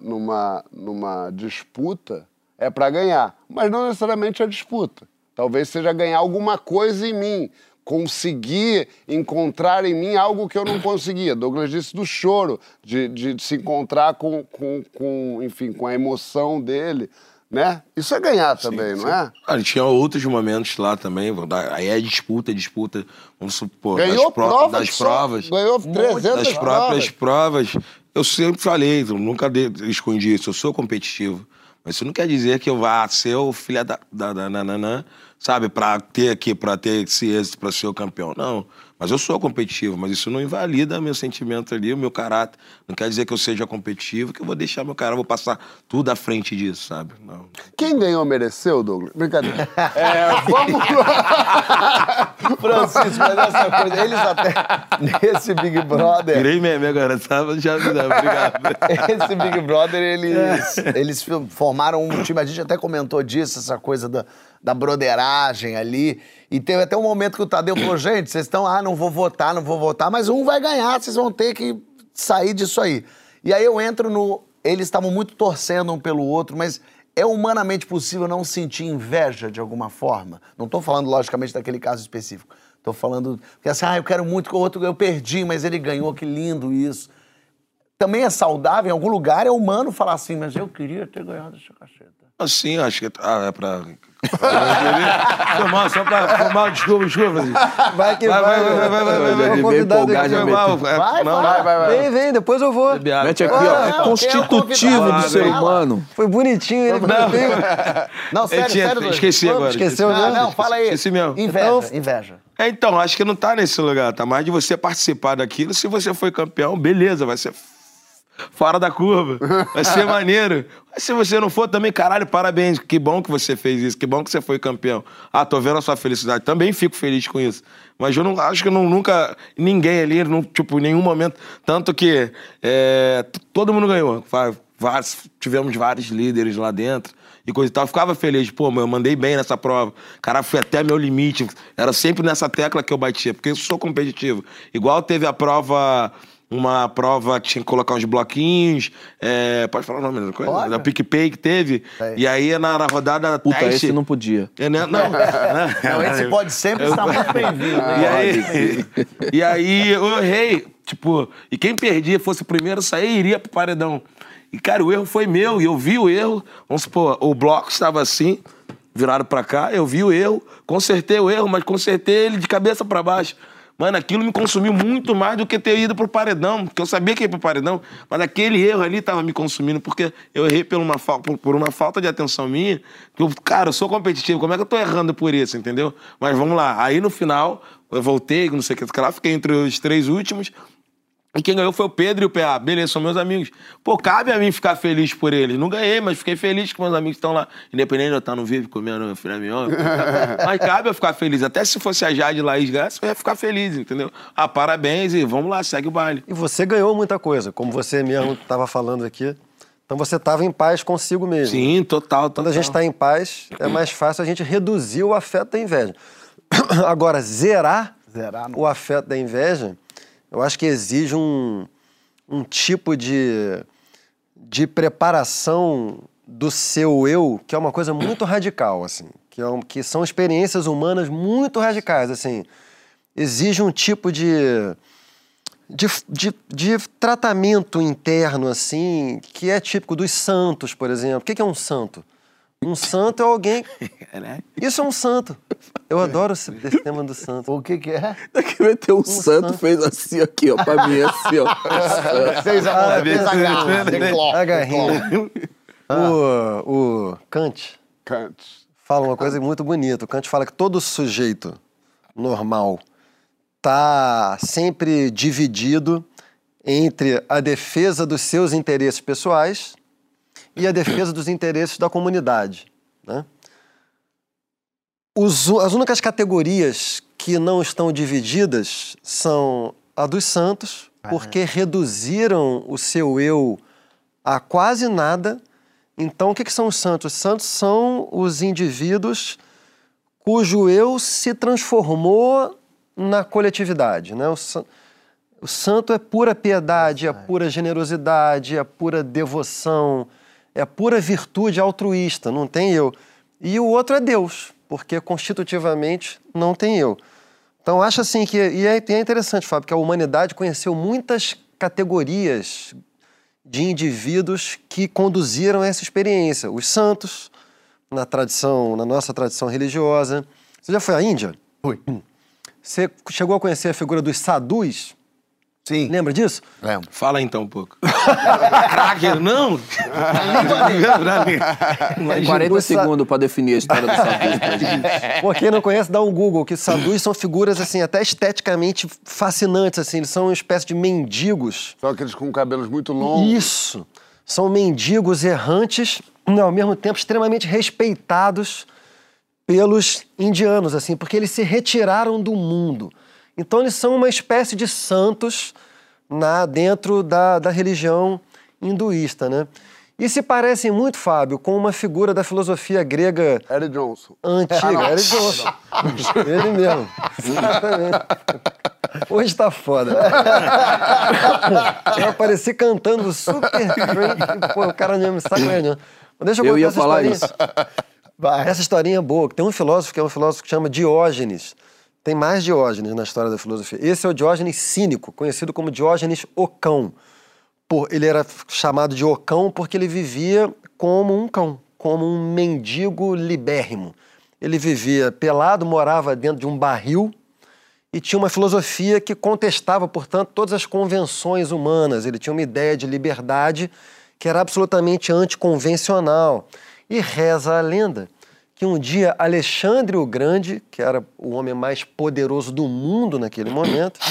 numa disputa, é para ganhar, mas não necessariamente a disputa. Talvez seja ganhar alguma coisa em mim, conseguir encontrar em mim algo que eu não conseguia. Douglas disse do choro, de se encontrar enfim, com a emoção dele, né? Isso é ganhar também, não é? Cara, tinha outros momentos lá também, aí é disputa, vamos supor, ganhou das provas. Ganhou 300 das próprias provas. Eu sempre falei, eu nunca escondi isso, eu sou competitivo. Mas isso não quer dizer que eu vá ser o filho da nananã, sabe, pra ter esse êxito, pra ser o campeão. Não, mas eu sou competitivo, mas isso não invalida meu sentimento ali, o meu caráter. Não quer dizer que eu seja competitivo, que eu vou deixar meu cara, vou passar tudo à frente disso, sabe? Não. Quem ganhou mereceu, Douglas? Brincadeira. Vamos lá. Francisco, mas essa coisa, eles até, nesse Big Brother... Virei meme agora, sabe? Já obrigado. Esse Big Brother, eles formaram um time, a gente até comentou disso, essa coisa da broderagem ali, e teve até um momento que o Tadeu falou, gente, vocês estão, não vou votar, mas um vai ganhar, vocês vão ter que sair disso aí. E aí eu entro eles estavam muito torcendo um pelo outro, mas é humanamente possível não sentir inveja de alguma forma? Não estou falando, logicamente, daquele caso específico. Estou falando, porque assim, eu quero muito que o outro, eu perdi, mas ele ganhou, que lindo isso. Também é saudável, em algum lugar é humano falar assim, mas eu queria ter ganhado essa caceta. Assim, acho que é pra... Só pra formar, desculpa. Vai. Vem, depois eu vou. Mete aqui, ó. É constitutivo do ser humano. Foi bonitinho ele. Não, sério. Esqueci agora. Esqueceu, né? Não, fala aí. Esqueci mesmo. Inveja. Então, acho que não tá nesse lugar. Tá mais de você participar daquilo. Se você foi campeão, beleza, vai ser fora da curva. Vai ser maneiro. Mas se você não for também, caralho, parabéns. Que bom que você fez isso. Que bom que você foi campeão. Tô vendo a sua felicidade. Também fico feliz com isso. Mas eu não acho que nunca... Ninguém ali, em nenhum momento... Tanto que todo mundo ganhou. Tivemos vários líderes lá dentro. E coisa e tal. Eu ficava feliz. Pô, eu mandei bem nessa prova. Cara, fui até meu limite. Era sempre nessa tecla que eu batia. Porque eu sou competitivo. Igual teve a prova... Uma prova que tinha que colocar uns bloquinhos. Pode falar o nome da coisa? Da PicPay que teve. E aí, na rodada Puta, esse não podia. Não, esse pode sempre estar muito bem-vindo. E aí, eu errei. Tipo, e quem perdia, fosse o primeiro a sair, iria pro paredão. E, cara, o erro foi meu. E eu vi o erro. Vamos supor, o bloco estava assim, virado pra cá. Eu vi o erro, consertei o erro, mas consertei ele de cabeça pra baixo. Mano, aquilo me consumiu muito mais do que ter ido pro paredão, porque eu sabia que ia pro paredão, mas aquele erro ali tava me consumindo, porque eu errei por uma falta de atenção minha, que eu sou competitivo, como é que eu tô errando por isso, entendeu? Mas vamos lá, aí no final, eu voltei, não sei o que lá, fiquei entre os 3 últimos, e quem ganhou foi o Pedro e o PA. Beleza, são meus amigos. Pô, cabe a mim ficar feliz por eles. Não ganhei, mas fiquei feliz que meus amigos estão lá. Independente de eu estar no vídeo comendo filé mignon. Mas cabe eu ficar feliz. Até se fosse a Jade e Laís ganhar, eu ia ficar feliz, entendeu? Parabéns e vamos lá, segue o baile. E você ganhou muita coisa, como você mesmo estava falando aqui. Então você estava em paz consigo mesmo. Sim, total. Quando a gente está em paz, é mais fácil a gente reduzir o afeto da inveja. Agora, zerar o afeto da inveja... Eu acho que exige um tipo de preparação do seu eu, que é uma coisa muito radical, assim, que são experiências humanas muito radicais, assim, exige um tipo de tratamento interno, assim, que é típico dos santos, por exemplo. O que é um santo? Um santo é alguém... Isso é um santo. Eu adoro esse tema do santo. O que é? Daqui vai ter um santo fez assim aqui, ó, pra mim, assim, ó. Fez a garrinha. O Kant fala uma coisa muito bonita. O Kant fala que todo sujeito normal está sempre dividido entre a defesa dos seus interesses pessoais e a defesa dos interesses da comunidade, né? As únicas categorias que não estão divididas são a dos santos, porque reduziram o seu eu a quase nada. Então, o que são os santos? Os santos são os indivíduos cujo eu se transformou na coletividade, né? O santo é pura piedade, é pura generosidade, é pura devoção, é pura virtude altruísta, não tem eu. E o outro é Deus, porque constitutivamente não tem eu. Então, acho assim que... E é interessante, Fábio, que a humanidade conheceu muitas categorias de indivíduos que conduziram essa experiência. Os santos, na nossa tradição religiosa. Você já foi à Índia? Fui. Você chegou a conhecer a figura dos sadhus? Sim. Lembra disso? Lembro. Fala então um pouco. Cracker, não? Tem 40 segundos pra definir a história do sadus pra gente. Pô, quem não conhece, dá um Google, que sadus são figuras, assim, até esteticamente fascinantes, assim, eles são uma espécie de mendigos. São aqueles com cabelos muito longos. Isso! São mendigos errantes, ao mesmo tempo extremamente respeitados pelos indianos, assim, porque eles se retiraram do mundo. Então eles são uma espécie de santos dentro da religião hinduísta, né? E se parecem muito, Fábio, com uma figura da filosofia grega... Eric Johnson. Antiga, Eric Johnson. Ele mesmo. Exatamente. Hoje tá foda. Eu apareci cantando super... Pô, o cara não me sacanagem. Deixa eu contar ia falar isso. Essa historinha é boa. Tem um filósofo que chama Diógenes. Tem mais Diógenes na história da filosofia. Esse é o Diógenes cínico, conhecido como Diógenes o Cão. Ele era chamado de o Cão porque ele vivia como um cão, como um mendigo libérrimo. Ele vivia pelado, morava dentro de um barril e tinha uma filosofia que contestava, portanto, todas as convenções humanas. Ele tinha uma ideia de liberdade que era absolutamente anticonvencional. E reza a lenda que um dia Alexandre o Grande, que era o homem mais poderoso do mundo naquele momento,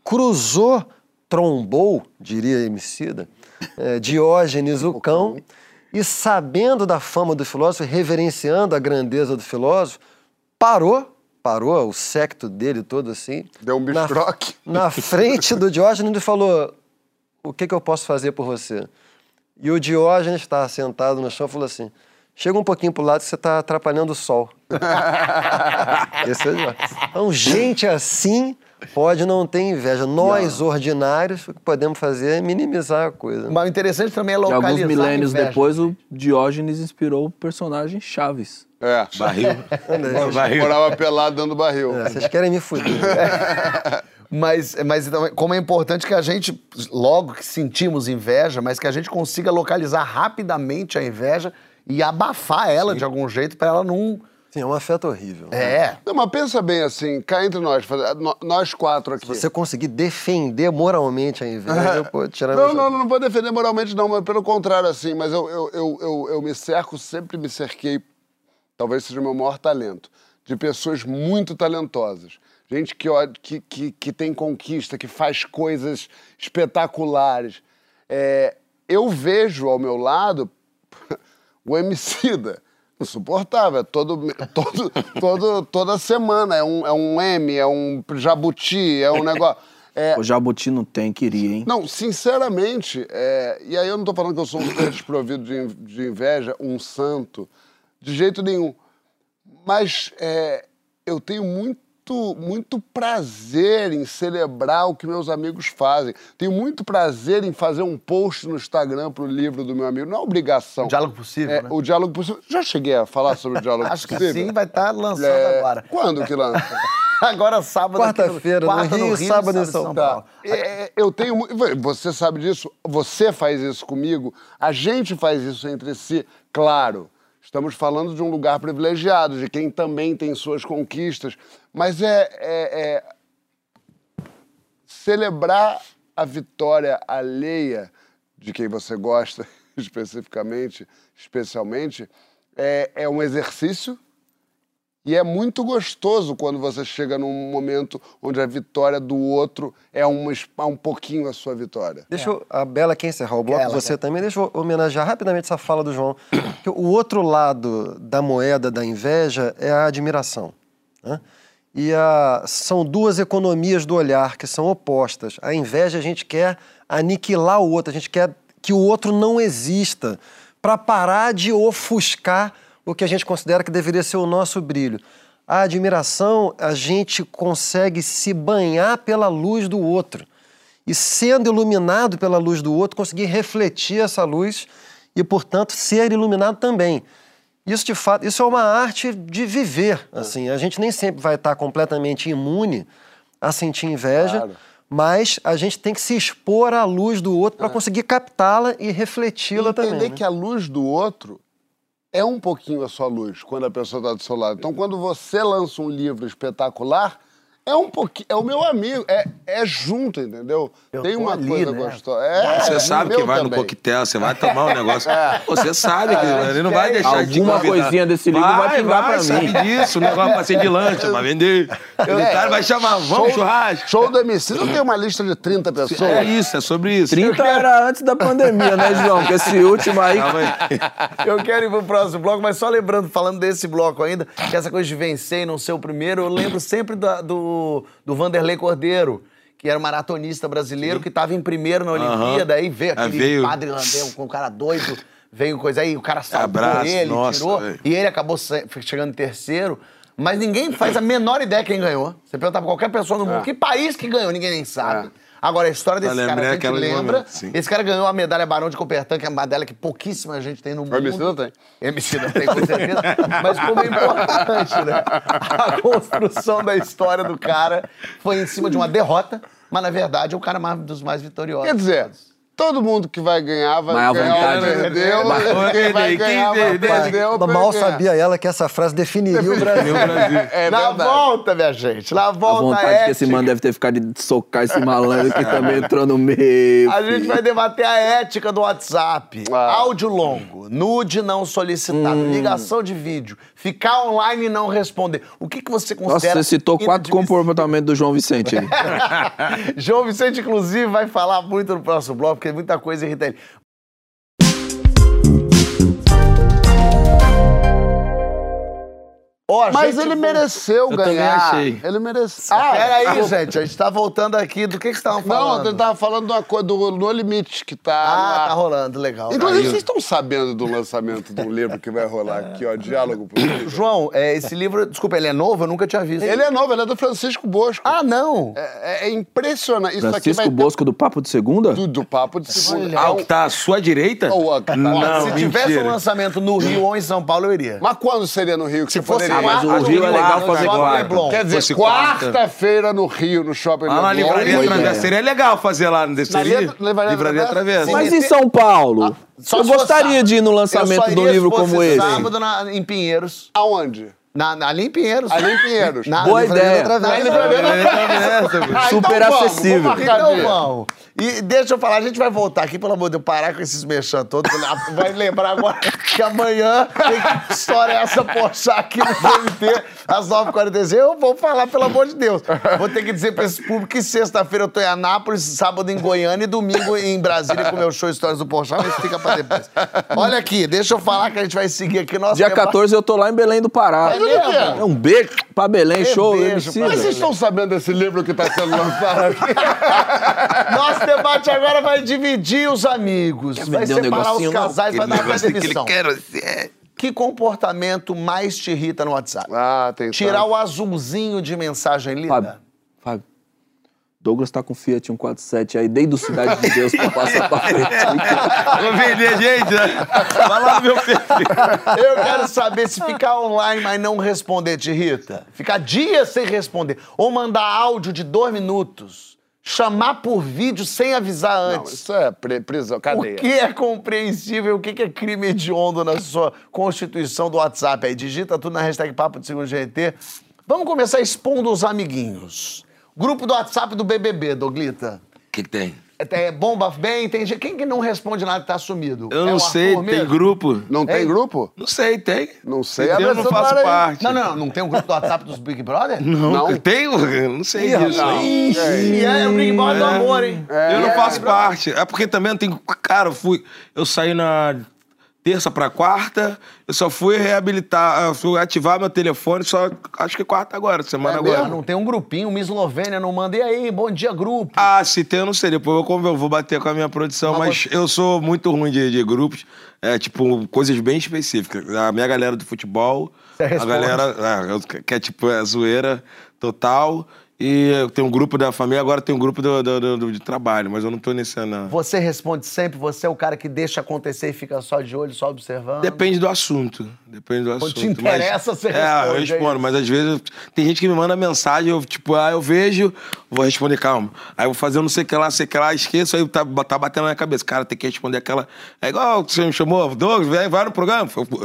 trombou, diria Emicida, Diógenes o Cão, e sabendo da fama do filósofo, reverenciando a grandeza do filósofo, parou o séquito dele todo assim. Deu um bistroque. Na frente do Diógenes e falou: o que eu posso fazer por você? E o Diógenes estava sentado no chão e falou assim: chega um pouquinho pro lado que você está atrapalhando o sol. Esse é o Diógenes. Então, gente assim pode não ter inveja. Nós, ordinários, o que podemos fazer é minimizar a coisa. Mas o interessante também é E localizar alguns milênios a inveja. depois, o Diógenes inspirou o personagem Chaves. É. Barril. Barril. Morava pelado dando barril. Vocês querem me fuder. Mas então, como é importante que a gente, logo que sentimos inveja, mas que a gente consiga localizar rapidamente a inveja e abafar ela de algum jeito para ela não... Sim, é um afeto horrível. É. Não, mas pensa bem assim, cá entre nós, nós quatro aqui. Se você conseguir defender moralmente a inveja, eu vou tirar meu chapéu. Não vou defender moralmente não, mas pelo contrário, assim, mas eu sempre me cerquei, talvez seja o meu maior talento, de pessoas muito talentosas. Gente que tem conquista, que faz coisas espetaculares. Eu vejo ao meu lado o Emicida, insuportável, toda semana é um M, é um jabuti, é um negócio... O jabuti não tem, queria, hein? Não, sinceramente, e aí eu não tô falando que eu sou um ser desprovido de inveja, um santo, de jeito nenhum, mas eu tenho muito muito prazer em celebrar o que meus amigos fazem. Tenho muito prazer em fazer um post no Instagram pro livro do meu amigo. Não é obrigação. O Diálogo Possível, né? O Diálogo Possível. Já cheguei a falar sobre o Diálogo Acho Possível? que sim, vai estar lançando agora. Quando que lança? Agora sábado aqui Quarta-feira no Rio, sábado em São Paulo. Eu tenho... Você sabe disso, você faz isso comigo, a gente faz isso entre si, claro. Estamos falando de um lugar privilegiado, de quem também tem suas conquistas, mas celebrar a vitória alheia de quem você gosta, especialmente, é um exercício. E é muito gostoso quando você chega num momento onde a vitória do outro é um pouquinho a sua vitória. A Bela quer encerrar o bloco, você também. Deixa eu homenagear rapidamente essa fala do João. Que o outro lado da moeda da inveja é a admiração. Né? E são duas economias do olhar que são opostas. A inveja, a gente quer aniquilar o outro, a gente quer que o outro não exista, para parar de ofuscar o que a gente considera que deveria ser o nosso brilho. A admiração, a gente consegue se banhar pela luz do outro. E sendo iluminado pela luz do outro, conseguir refletir essa luz e, portanto, ser iluminado também. Isso, de fato, isso é uma arte de viver. Assim. A gente nem sempre vai estar completamente imune a sentir inveja, claro. Mas a gente tem que se expor à luz do outro para conseguir captá-la e refleti-la também. Entender que a luz do outro é um pouquinho a sua luz, quando a pessoa está do seu lado. Então, quando você lança um livro espetacular, é um pouquinho... É o meu amigo, é junto, entendeu? Tem uma coisa gostosa. Você sabe que vai também. No coquetel, você vai tomar um negócio... Você sabe que ele não vai deixar de alguma coisinha desse livro vai pingar pra mim. Sabe disso, o negócio vai ser de lancha, vai vender. O cara vai chamar, vamos churrasco. Show do MC, não tem uma lista de 30 pessoas? É isso, é sobre isso. 30 era antes da pandemia, né, João? Que esse último aí... Eu quero ir pro próximo bloco, mas só lembrando, falando desse bloco ainda, que essa coisa de vencer e não ser o primeiro, eu lembro sempre do Vanderlei Cordeiro, que era um maratonista brasileiro, que estava em primeiro na Olimpíada, aí veio aquele padre irlandês com um cara doido, veio coisa aí, o cara salvou ele, tirou, e ele acabou chegando em terceiro, mas ninguém faz a menor ideia quem ganhou. Você perguntar pra qualquer pessoa no mundo, que país que ganhou, ninguém nem sabe. Agora, a história desse cara, a gente lembra, esse cara ganhou a medalha Barão de Coubertin, que é uma medalha que pouquíssima gente tem no mundo. O MC não tem. MC não tem, com certeza. Mas como é importante, né? A construção da história do cara foi em cima de uma derrota, mas, na verdade, é o cara dos mais vitoriosos. Quer dizer... Todo mundo que vai ganhar, vai ganhar, perdeu. Quem vai ganhar, perdeu. Mal sabia ela que essa frase definiria o Brasil. Na volta, minha gente, na volta a vontade que esse mano deve ter ficado de socar esse malandro que também entrou no meio. A gente vai debater a ética do WhatsApp. Áudio longo, nude não solicitado, ligação de vídeo, ficar online e não responder. O que você considera... Nossa, você citou 4 comportamentos do João Vicente aí. João Vicente, inclusive, vai falar muito no próximo bloco, porque muita coisa irrita ele. Mas ele mereceu ganhar. Ele mereceu. Peraí, gente. A gente tá voltando aqui. Do que vocês estavam falando? Não, eu tava falando de uma coisa do No Limite, que tá... tá rolando. Legal. Inclusive, vocês estão sabendo do lançamento de um livro que vai rolar aqui, ó, Diálogo Possível? João, esse livro... Desculpa, ele é novo? Eu nunca tinha visto. Ele é novo, ele é do Francisco Bosco. Ah, não? É impressionante. Isso Francisco aqui vai Bosco do Papo de Segunda? Do Papo de Segunda. Ah, o que tá à sua direita? Não, se tivesse um lançamento no Rio ou em São Paulo, eu iria. Mas quando seria no Rio? Que se fosse mas o Rio é legal fazer quarta. Quer dizer, quarta-feira no Rio, no Shopping Leblon. Na Livraria Travessa. Seria legal fazer lá nesse Livraria Travessa. Mas em São Paulo? Eu gostaria de ir no lançamento de um livro como esse. Sábado em Pinheiros. Aonde? Ali em Pinheiros. Ali em Pinheiros. Boa ideia. Super acessível. Então vamos. E deixa eu falar, a gente vai voltar aqui, pelo amor de Deus, parar com esses mexãs todos. Vai lembrar agora que amanhã tem que história é essa postar aqui no GNT às 9h45. Eu vou falar, pelo amor de Deus. Vou ter que dizer pra esse público que sexta-feira eu tô em Anápolis, sábado em Goiânia e domingo em Brasília com o meu show Histórias do Porchat, mas fica pra depois. Olha aqui, deixa eu falar que a gente vai seguir aqui. Dia 14 eu tô lá em Belém do Pará. É um beijo pra Belém, show. Mas vocês estão sabendo desse livro que tá sendo lançado aqui? Nosso debate agora vai dividir os amigos. Vai separar os casais, vai dar uma demissão. Que comportamento mais te irrita no WhatsApp? Ah, tem Tirar tanto. o azulzinho de mensagem lida? Fábio, Douglas tá com Fiat 147 aí, desde o Cidade de Deus pra passar pra frente. Vou vender, gente, né? Vai lá no meu perfil. Eu quero saber se ficar online, mas não responder te irrita. Ficar dias sem responder. Ou mandar áudio de 2 minutos. Chamar por vídeo sem avisar Não, antes. isso é prisão, O cadeia. que é compreensível, o que é crime hediondo na sua constituição do WhatsApp? Aí digita tudo na hashtag Papo de Segundo GT. Vamos começar expondo os amiguinhos. Grupo do WhatsApp do BBB, Doglita. O que tem? É bomba bem? Tem gente... Quem que não responde nada tá sumido? Eu É não o sei, Arthur tem mesmo? grupo? Não tem Ei. grupo? Não sei, tem. Não sei. Eu Abre não esse faço celular aí. parte. Não tem um grupo do WhatsApp dos Big Brother? Não. Tem? Eu não sei disso. E é o Big Brother do amor, hein? Eu não faço parte. É porque também eu tenho... Cara, eu saí na terça pra quarta, eu só fui reabilitar, eu fui ativar meu telefone, só acho que quarta agora, semana agora. Não tem um grupinho, uma Eslovênia, não mandei aí, bom dia, grupo. Ah, se tem, eu não sei. Depois eu vou bater com a minha produção, mas eu sou muito ruim de grupos. É, tipo, coisas bem específicas. A minha galera do futebol, Você a responde. galera que é tipo zoeira total. E eu tenho um grupo da família, agora tem um grupo de trabalho, mas eu não tô nesse não. Você responde sempre, você é o cara que deixa acontecer e fica só de olho, só observando? Depende do assunto. Depende do assunto. te interessa, você eu responde, é respondo, isso? mas às vezes tem gente que me manda mensagem, eu tipo, eu vejo, vou responder, calma. Aí eu vou fazer não sei o que lá, esqueço, aí tá batendo na minha cabeça. Cara, tem que responder aquela. É igual você me chamou, Douglas, vai no programa.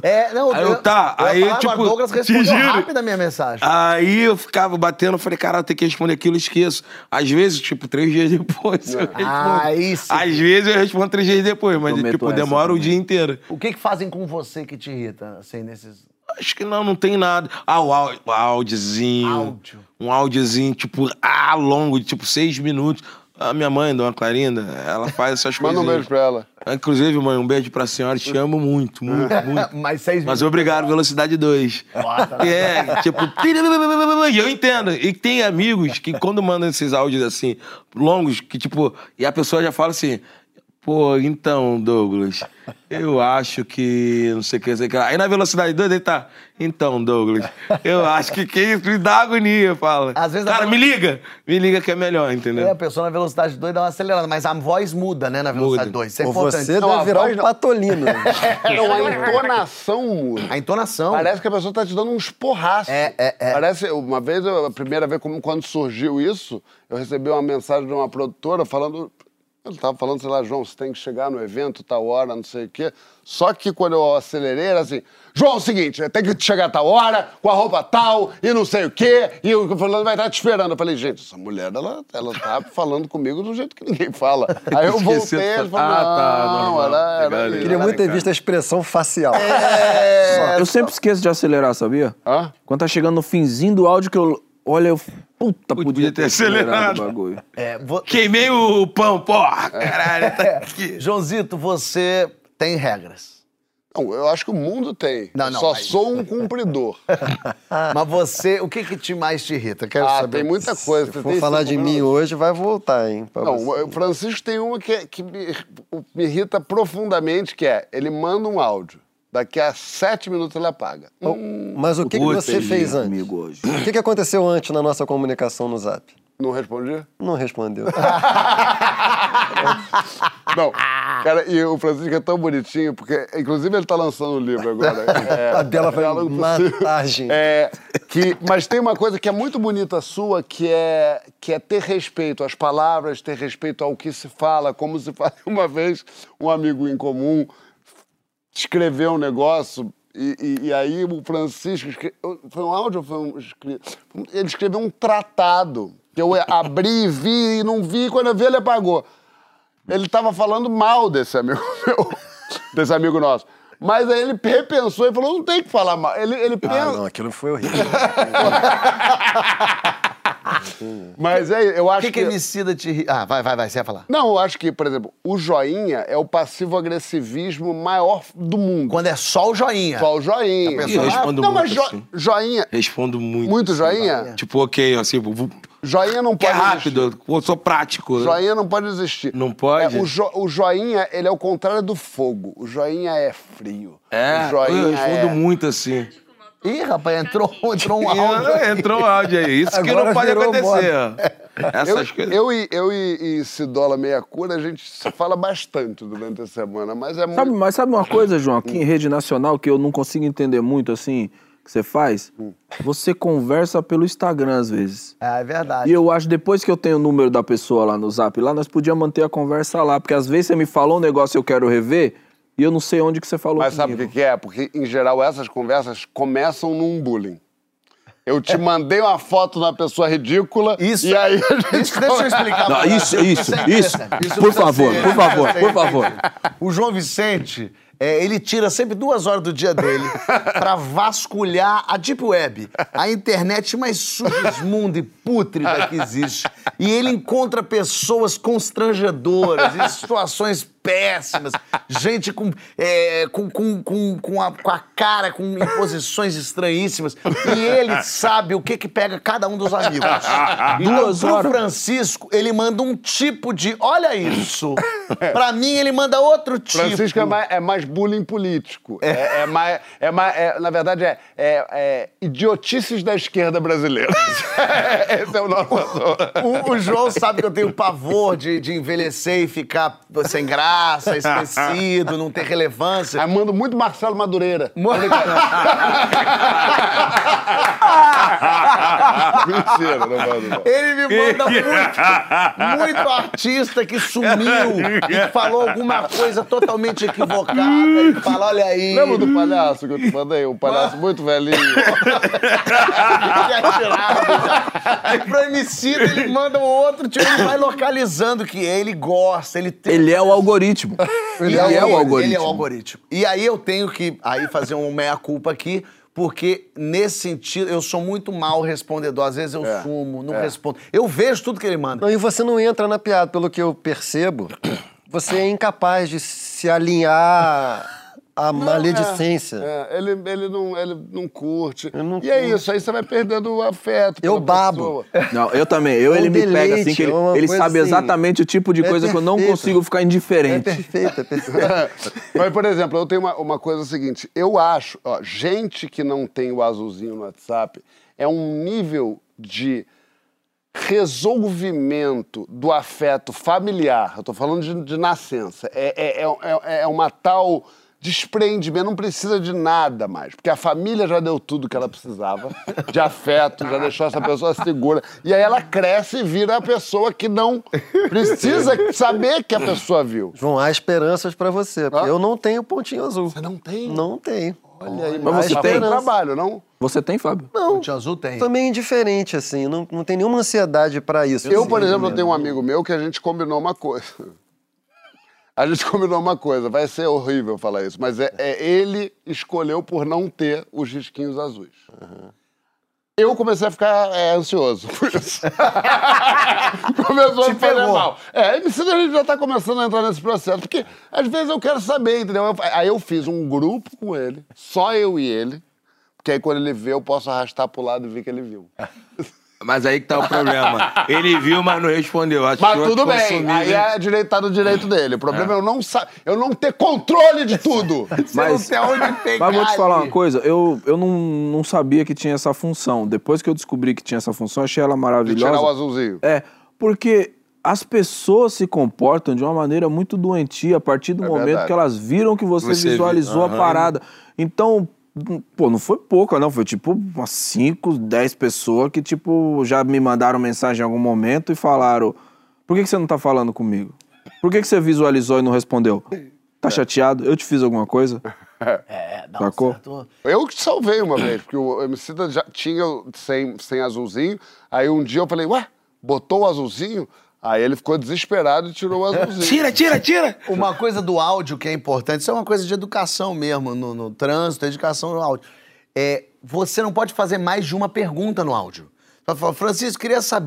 Aí eu falar, tipo. agora, Douglas te respondeu juro. rápido a minha mensagem. Aí eu ficava batendo, eu falei, cara, eu tenho que responder aquilo, eu esqueço. Às vezes, tipo, 3 dias depois eu respondo. Aí sim. Às vezes eu respondo 3 dias depois, mas Eu meto tipo, essa demora o também. dia inteiro. O que fazem com você que te irrita, assim, nesses... Acho que não tem nada. O áudiozinho. Áudio. Um áudiozinho, tipo, longo, de tipo 6 minutos. A minha mãe, Dona Clarinda, ela faz essas coisas. Manda um beijo pra ela. Inclusive, mãe, um beijo pra senhora. Te amo muito, muito, muito. Mais 6 Mas obrigado, velocidade 2. Tipo... E eu entendo. E tem amigos que quando mandam esses áudios assim, longos, que tipo... E a pessoa já fala assim... Pô, então, Douglas, eu acho que... Não sei o que, não sei o que. Aí na velocidade 2 ele tá... Então, Douglas, eu acho que isso me dá agonia, fala. Às vezes Cara, me liga que é melhor, entendeu? a pessoa na velocidade 2 dá uma acelerada, mas a voz muda, né, na velocidade Muda. 2. Isso é Ou importante. você Não, deve a virar voz um patolino. Não, a entonação muda. A entonação. Parece que a pessoa tá te dando uns porraços. Parece, a primeira vez, quando surgiu isso, eu recebi uma mensagem de uma produtora falando... Ele tava falando, sei lá, João, você tem que chegar no evento, tal hora, não sei o quê. Só que quando eu acelerei, era assim, João, é o seguinte, tem que chegar a tal hora, com a roupa tal, e não sei o quê, e o fulano vai estar te esperando. Eu falei, gente, essa mulher, ela tá falando comigo do jeito que ninguém fala. Aí eu Esqueci voltei, de ele falar. falou, não, normal. era Legal, isso. Queria muito ter visto a expressão facial. Eu sempre esqueço de acelerar, sabia? Hã? Quando tá chegando no finzinho do áudio que eu... Olha, eu... Puta, podia ter acelerado. o bagulho. Queimei o pão, porra! Caralho, tá aqui. Joãozito, você tem regras. Não, eu acho que o mundo tem. Não, Só mas- sou um cumpridor. Mas você, o que mais te irrita? Quero Ah, saber. tem muita coisa. Se for falar de mim hoje, vai voltar, hein? pra Não, você. o Francisco tem uma que me irrita profundamente, que é, ele manda um áudio, daqui a 7 minutos ele apaga. Mas o que você fez antes? Comigo hoje. O que aconteceu antes na nossa comunicação no Zap? Não respondi? Não respondeu. Não. Cara, e o Francisco é tão bonitinho, porque, inclusive, ele tá lançando um livro agora. A dela foi Diálogo Possível. matagem. Mas tem uma coisa que é muito bonita sua, que é ter respeito às palavras, ter respeito ao que se fala, como se fala. Uma vez, um amigo em comum escreveu um negócio, e aí o Francisco... Foi um áudio ou foi um... Ele escreveu um tratado, que eu abri e vi, e não vi, quando eu vi ele apagou. Ele estava falando mal desse amigo meu, desse amigo nosso. Mas aí ele repensou e falou, não tem que falar mal. Ele pensa... Ah, não, aquilo foi horrível. Mas aí, eu O acho que emicida te irrita? Ah, vai, você ia falar. Não, eu acho que, por exemplo, o joinha é o passivo-agressivismo maior do mundo. Quando é só o joinha. Só o joinha. Eu respondo não, muito mas assim. joinha... Respondo muito. Muito assim. joinha? Tipo, ok, assim, Joinha não Que é pode rápido, existir. eu sou prático. Joinha não pode existir. Não pode? O joinha, ele é o contrário do fogo. O joinha é frio. É, o joinha eu respondo muito assim. Ih, rapaz, entrou um áudio. Entrou um áudio aí. Isso que não pode acontecer. Essas coisas. Eu e Cidola Meia Cura, a gente se fala bastante durante a semana, mas é muito... Mas sabe uma coisa, João? Aqui em rede nacional, que eu não consigo entender muito, assim, que você faz? Você conversa pelo Instagram, às vezes. É verdade. E eu acho, depois que eu tenho o número da pessoa lá no Zap, lá, nós podíamos manter a conversa lá. Porque às vezes você me falou um negócio que eu quero rever, e eu não sei onde que você falou Mas comigo. sabe o que é? Porque, em geral, essas conversas começam num bullying. Eu te mandei uma foto de uma pessoa ridícula Isso, e aí a gente... Deixa eu explicar. Não, pra isso. Isso Por precisa favor, ser- por favor. O João Vicente, ele tira sempre 2 horas do dia dele pra vasculhar a Deep Web, a internet mais submundo e pútrida que existe. E ele encontra pessoas constrangedoras, em situações péssimas, gente com a cara, com imposições estranhíssimas. E ele sabe o que pega cada um dos amigos. Então, 2 pro horas. Francisco, ele manda um tipo de, olha isso. Pra mim, ele manda outro tipo. Francisco é mais bullying político. Na verdade, idiotices da esquerda brasileira. Esse é o nosso... O João sabe que eu tenho pavor de envelhecer e ficar sem graça, esquecido, não ter relevância. Aí mando muito Marcelo Madureira. Mentira, não mando não. Ele me manda muito artista que sumiu e que falou alguma coisa totalmente equivocada. Ele fala, olha aí. Lembra do palhaço que eu te mandei? Um palhaço muito velhinho. Aí pro Emicida ele manda um outro, tipo, ele vai localizando que ele gosta, ele tem... Ele é o algoritmo. Ele é o algoritmo. Ele é o algoritmo. E aí eu tenho que fazer um meia-culpa aqui, porque, nesse sentido, eu sou muito mal respondedor. Às vezes eu sumo, não respondo. Eu vejo tudo que ele manda. Não, e você não entra na piada, pelo que eu percebo. Você é incapaz de se alinhar à maledicência. Ele não curte. não E é curto. isso, aí você vai perdendo o afeto. Eu pela babo. pessoa. Não, eu também. É um Ele me pega assim, deleite, que é uma ele coisa sabe assim, exatamente o tipo de é coisa que eu não perfeito. consigo ficar É indiferente. perfeito, é perfeito. Mas, por exemplo, eu tenho uma coisa seguinte. Eu acho, gente que não tem o azulzinho no WhatsApp é um nível de resolvimento do afeto familiar. Eu tô falando de nascença. É uma tal desprendimento, não precisa de nada mais. Porque a família já deu tudo que ela precisava, de afeto, já deixou essa pessoa segura. E aí ela cresce e vira a pessoa que não precisa saber que a pessoa viu. João, há esperanças pra você. Porque eu não tenho pontinho azul. Você não tem? Não tenho. Olha aí, Mas você tem? trabalho, não? Você tem, Fábio? O Tio Azul tem. Também indiferente, assim. Não tem nenhuma ansiedade pra isso. Eu, por exemplo, tenho um amigo meu que a gente combinou uma coisa. A gente combinou uma coisa, vai ser horrível falar isso, mas ele escolheu por não ter os risquinhos azuis. Eu comecei a ficar ansioso por isso. Começou a fazer mal. A gente já tá começando a entrar nesse processo, porque às vezes eu quero saber, entendeu? Aí eu fiz um grupo com ele, só eu e ele, porque aí quando ele vê eu posso arrastar pro lado e ver que ele viu. Mas aí que tá o problema. Ele viu, mas não respondeu. Achou Mas tudo que bem, consumiu- aí tá no direito dele. O problema é eu não ter controle de tudo. Mas, Não tem onde pegar. mas vou te falar ali. uma coisa, eu não sabia que tinha essa função. Depois que eu descobri que tinha essa função, achei ela De maravilhosa. tirar o azulzinho. Porque as pessoas se comportam de uma maneira muito doentia a partir do momento verdade. que elas viram que você Você visualizou viu. a parada. Então, pô, não foi pouca, não. Foi tipo umas 5, 10 pessoas que, tipo, já me mandaram mensagem em algum momento e falaram: por que você não tá falando comigo? Por que você visualizou e não respondeu? Tá chateado? Eu te fiz alguma coisa? Não, Sacou? certo. Eu que salvei uma vez, porque o Emicida já tinha sem azulzinho. Aí um dia eu falei, ué, botou o azulzinho? Aí ele ficou desesperado e tirou o azulzinho. Tira! Uma coisa do áudio que é importante, isso é uma coisa de educação mesmo, no trânsito, educação no áudio. Você não pode fazer mais de uma pergunta no áudio. Você fala, Francisco, queria saber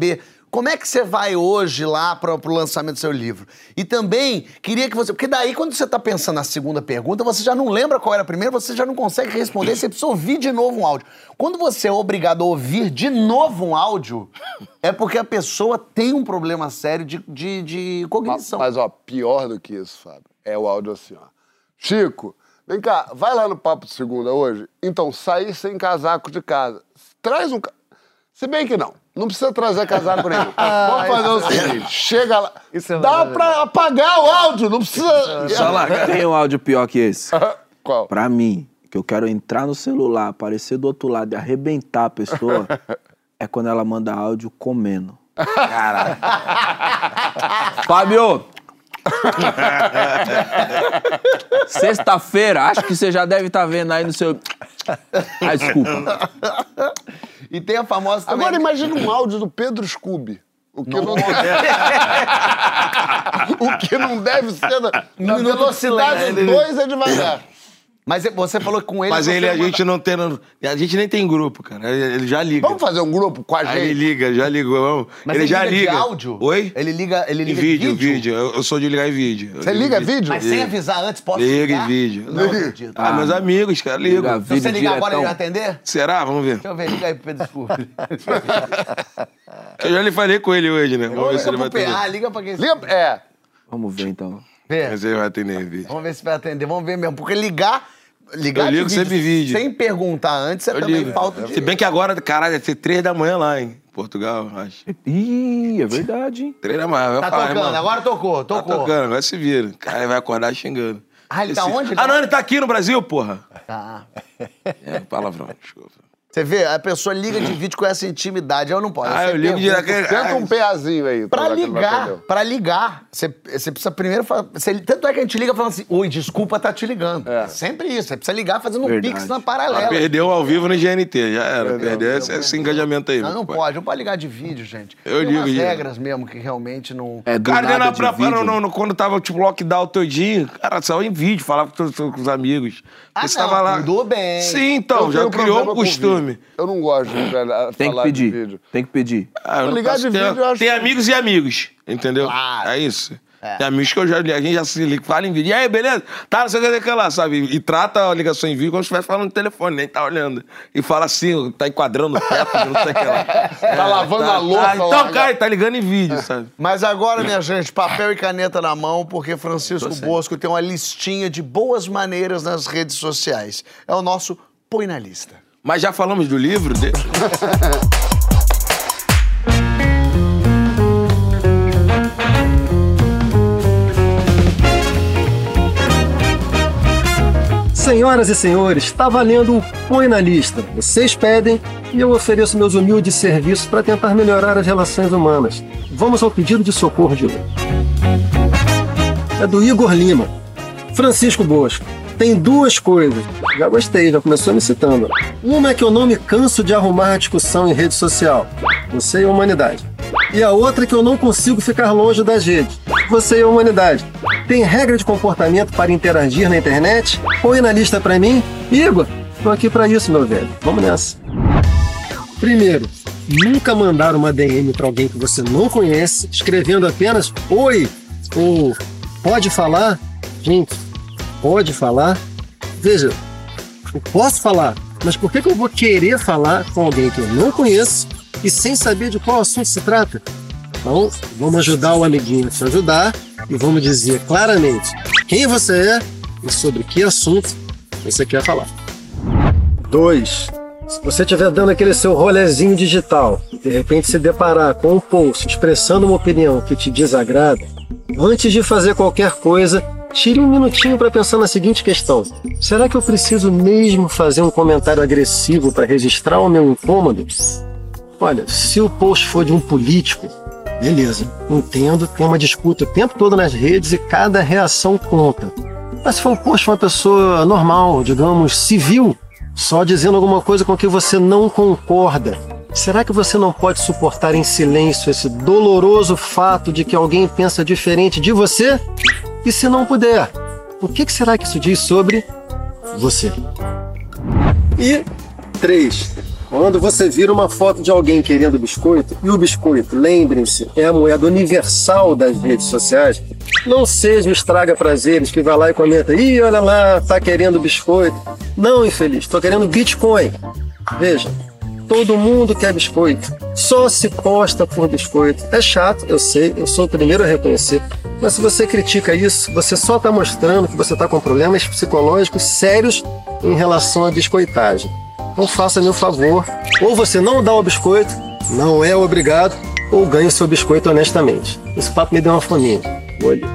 Como é que você vai hoje lá pro lançamento do seu livro? E também queria que você... Porque daí, quando você tá pensando na segunda pergunta, você já não lembra qual era a primeira, você já não consegue responder, você precisa ouvir de novo um áudio. Quando você é obrigado a ouvir de novo um áudio, é porque a pessoa tem um problema sério de cognição. Mas, ó, pior do que isso, Fábio, é o áudio assim, ó. Chico, vem cá, vai lá no Papo de Segunda hoje? Então, sair sem casaco de casa. Traz um... Se bem que não precisa trazer casaco nenhum. Vamos fazer o seguinte, chega lá, dá pra apagar o áudio, não precisa... Só largar. Tem um áudio pior que esse? Qual? Pra mim, que eu quero entrar no celular, aparecer do outro lado e arrebentar a pessoa, é quando ela manda áudio comendo. Caralho. Fábio! Sexta-feira, acho que você já deve estar vendo aí no seu... Ah, desculpa. E tem a famosa também... Agora imagina um áudio do Pedro Scooby. O que não deve ser... Na velocidade 2 é devagar. Mas você falou que com ele... Mas a gente não tem... A gente nem tem grupo, cara. Ele já liga. Vamos fazer um grupo com a gente? Aí ele liga, já ligou. Vamos. Mas ele já liga. De áudio? Oi? Ele liga em vídeo. Eu sou de ligar em vídeo. Você liga vídeo? Mas sem avisar antes, posso ligar? ligar? Liga em vídeo. Não acredito. Meus amigos, cara, ligam. Se você ligar agora, ele vai atender? Será? Vamos ver. Deixa eu ver, liga aí pro Pedro Scooby. Eu já lhe falei com ele hoje, né? Vamos ver se ele vai atender. Liga pra quem... Vamos ver, então. Mas ele vai atender em vídeo. Vamos ver se vai atender. Vamos ver mesmo. Porque ligar eu ligo sempre vídeo. Sem perguntar antes, você também falta de... Se bem que agora, caralho, deve ser 3 da manhã lá, hein? Portugal, acho. Ih, é verdade, hein? 3 da manhã. Tá tocando, irmão. agora tocou. Tá tocando, agora se vira. O cara vai acordar xingando. Ah, ele tá onde? Não, ele tá aqui no Brasil, porra. Tá. É, palavrão, desculpa. Você vê, a pessoa liga de vídeo com essa intimidade. Eu não posso. Eu ligo de... Tenta um peazinho aí. Pra ligar, você precisa primeiro falar... Tanto é que a gente liga falando assim, oi, desculpa, tá te ligando. É sempre isso. Você precisa ligar fazendo um pix na paralela. Perdeu ao vivo no GNT, já era. Perdeu esse engajamento aí. Não pode ligar de vídeo, gente. Eu Tem ligo umas regras mesmo que realmente não... É do cara, nada de vídeo. quando tava tipo lockdown todinho, cara, saiu em vídeo, falava com os amigos. Você tava lá. Tudo bem. Sim, então, já criou um costume. Eu não gosto de falar de vídeo. Tem que pedir. Ligar de vídeo, eu acho... Tem amigos e amigos, entendeu? Claro. É isso. Tem amigos que a gente já se liga, fala em vídeo. E aí, beleza? Tá, não sei o que lá, sabe? E trata a ligação em vídeo como se estivesse falando no telefone, nem tá olhando. E fala assim, tá enquadrando o teto, não sei o que lá. Tá lavando a louça. Então, cara, tá ligando em vídeo, sabe? Mas agora, minha gente, papel e caneta na mão, porque Francisco Bosco tem uma listinha de boas maneiras nas redes sociais. É o nosso Põe na Lista. Mas já falamos do livro dele? Senhoras e senhores, está valendo o Põe na Lista. Vocês pedem e eu ofereço meus humildes serviços para tentar melhorar as relações humanas. Vamos ao pedido de socorro de hoje. É do Igor Lima. Francisco Bosco. Tem 2 coisas. Já gostei, já começou me citando. Uma é que eu não me canso de arrumar discussão em rede social. Você e a humanidade. E a outra é que eu não consigo ficar longe das redes. Você e a humanidade. Tem regra de comportamento para interagir na internet? Põe na lista pra mim. Igor, tô aqui pra isso, meu velho. Vamos nessa. Primeiro, nunca mandar uma DM pra alguém que você não conhece, escrevendo apenas oi ou pode falar. Gente, pode falar? Veja, eu posso falar, mas por que eu vou querer falar com alguém que eu não conheço e sem saber de qual assunto se trata? Então, vamos ajudar o amiguinho a se ajudar e vamos dizer claramente quem você é e sobre que assunto você quer falar. 2. Se você estiver dando aquele seu rolezinho digital e de repente se deparar com um post expressando uma opinião que te desagrada, antes de fazer qualquer coisa, tire um minutinho para pensar na seguinte questão: será que eu preciso mesmo fazer um comentário agressivo para registrar o meu incômodo? Olha, se o post for de um político, beleza, entendo, tem uma disputa o tempo todo nas redes e cada reação conta. Mas se for um post de uma pessoa normal, digamos, civil, só dizendo alguma coisa com que você não concorda, será que você não pode suportar em silêncio esse doloroso fato de que alguém pensa diferente de você? E se não puder, o que será que isso diz sobre você? E 3. Quando você vira uma foto de alguém querendo biscoito, e o biscoito, lembrem-se, é a moeda universal das redes sociais, não seja o estraga-prazeres que vai lá e comenta: ih, olha lá, tá querendo biscoito. Não, infeliz, tô querendo Bitcoin. Veja, todo mundo quer biscoito. Só se posta por biscoito. É chato, eu sei, eu sou o primeiro a reconhecer. Mas se você critica isso, você só está mostrando que você está com problemas psicológicos sérios em relação à biscoitagem. Então faça-me um favor. Ou você não dá o biscoito, não é obrigado, ou ganhe o seu biscoito honestamente. Esse papo me deu uma fominha. Vou ali.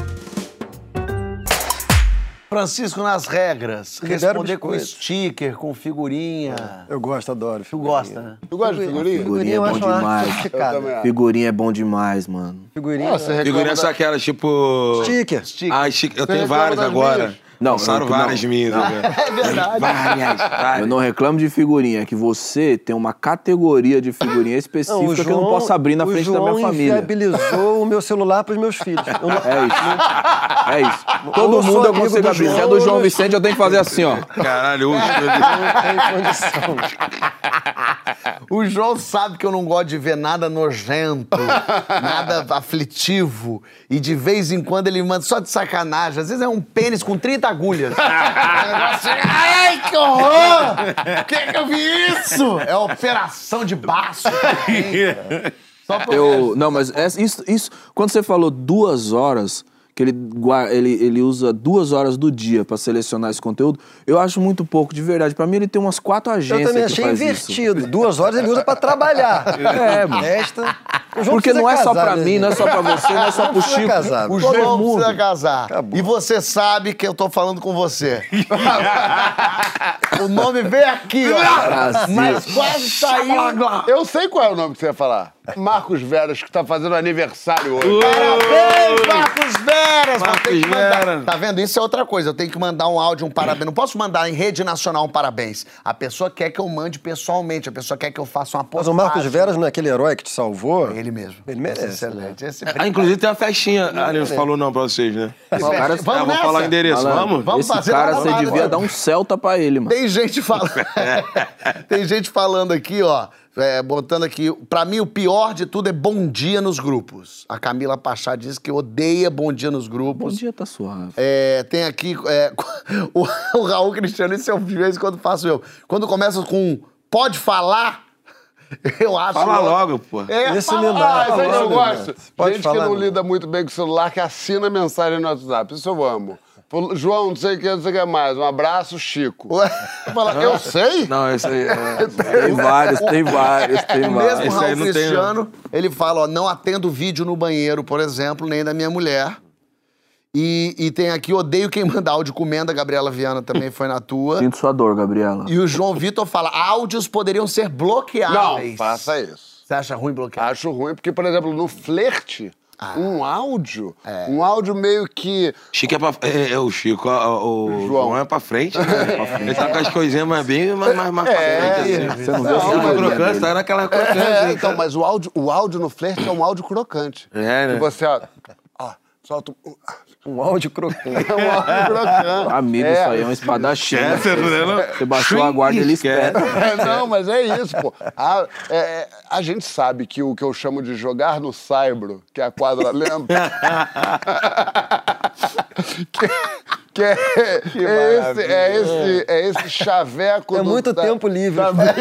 Francisco, nas regras, Libera responder com biscoito. sticker, com figurinha. Eu gosto, adoro. Tu gosta, né? Tu gosta de figurinha? Figurinha é eu bom acho uma arte demais. sofisticada. Eu também acho. Figurinha é bom demais, mano. Figurinha. Ah, você reclama Figurinha são da- aquelas, tipo... Sticker. Ah, eu tenho reclama várias das agora. minhas? Não, Lançaram eu- várias não. minhas. né? É verdade. Várias. Eu não reclamo de figurinha, é que você tem uma categoria de figurinha específica que eu não posso abrir na frente da minha família. O João inviabilizou o meu celular para os meus filhos. Eu não- É isso. É isso. Todo Eu sou mundo eu amigo consigo do abrir. Se é João, do João Vicente, eu tenho que fazer assim, ó. Caralho, não tem condição. O João sabe que eu não gosto de ver nada nojento, nada aflitivo. E de vez em quando ele manda só de sacanagem. Às vezes é um pênis com 30 agulhas. Ai, que horror! Por que eu vi isso? É operação de baço. Só pra Não, mas isso, quando você falou 2 horas, que ele usa 2 horas do dia pra selecionar esse conteúdo, eu acho muito pouco, de verdade. Pra mim, ele tem umas 4 Eu agências também que achei faz isso. invertido. 2 horas ele usa para trabalhar. É, mano. Resta... O João Porque precisa não é só casar, pra né, mim, não é só pra você, não é só pro precisa Chico. casar. O Todo João mundo. precisa casar. Acabou. E você sabe que eu tô falando com você. O nome veio aqui, ó. Brasil. Mas quase saiu. Eu sei qual é o nome que você ia falar. Marcos Veras, que tá fazendo aniversário hoje. Parabéns, Marcos Veras! Marcos Mas tem que mandar- Veras. Tá vendo? Isso é outra coisa. Eu tenho que mandar um áudio, um parabéns. Não posso mandar em rede nacional um parabéns. A pessoa quer que eu mande pessoalmente. A pessoa quer que eu faça uma Mas postagem. o Marcos Veras não é aquele herói que te salvou? Ele mesmo. Ele merece. Excelente. Esse... Ah, inclusive tem uma festinha. Ah, ele não falou não pra vocês, né? Cara, Vamos vou nessa? falar o endereço, Malandro, vamos? Vamos esse fazer cara, uma você parada. devia dar um Celta pra ele, mano. Tem gente falando. Tem gente falando aqui, ó. Botando aqui. Pra mim, o pior de tudo é bom dia nos grupos. A Camila Pachá diz que odeia bom dia nos Bom grupos. dia, tá suave. Tem aqui o Raul Cristiano, isso eu de vez em quando faço eu. Quando começa com pode falar, eu acho. Fala logo, pô. Esse fala me dá. Ah, isso aí eu logo, gosto. né? Pode Gente falar, que não né? lida muito bem com o celular, que assina mensagem no WhatsApp. Isso eu amo. Falou, João, não sei o que, não sei o que mais. Um abraço, Chico. Fala, eu sei. Não, esse aí... Tem vários. O mesmo Esse Raul aí não tem, Cristiano, ele fala, ó, não atendo vídeo no banheiro, por exemplo, nem da minha mulher. E tem aqui, odeio quem manda áudio comendo, a Gabriela Viana também foi na tua. Sinto sua dor, Gabriela. E o João Vitor fala, áudios poderiam ser bloqueáveis. Não, faça isso. Você acha ruim bloquear? Acho ruim, porque, por exemplo, no flerte, um áudio meio que... Chico é pra... É o Chico, o João é pra frente, né? Ele tá com as coisinhas mais bem, mais pra frente, assim. Você não vê Não, essa mas coisa, crocante, né? tá naquela crocante. Então, mas o áudio no flerte é um áudio crocante. É, né? Que você, ó, solta Um áudio crocante. é um áudio crocante. Amigo, isso aí é um espadachim. né? Você baixou a guarda, ele espera. Não, mas é isso, pô. A gente sabe que o que eu chamo de jogar no saibro, que é a quadra lenta, é esse chaveco É muito tempo livre.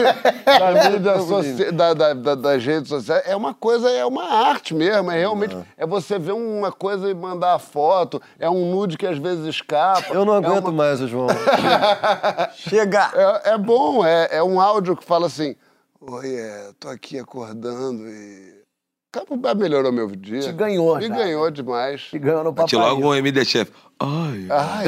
das redes sociais. É uma coisa, é uma arte mesmo. É realmente. É você ver uma coisa e mandar a foto. É um nude que às vezes escapa. Eu não aguento mais o João. Chega! É bom, é um áudio que fala assim: oi, tô aqui acordando e. Melhorou meu dia. Te ganhou, Me já. ganhou demais. Te ganhou no papai. Te logo um MD Chef. Ai.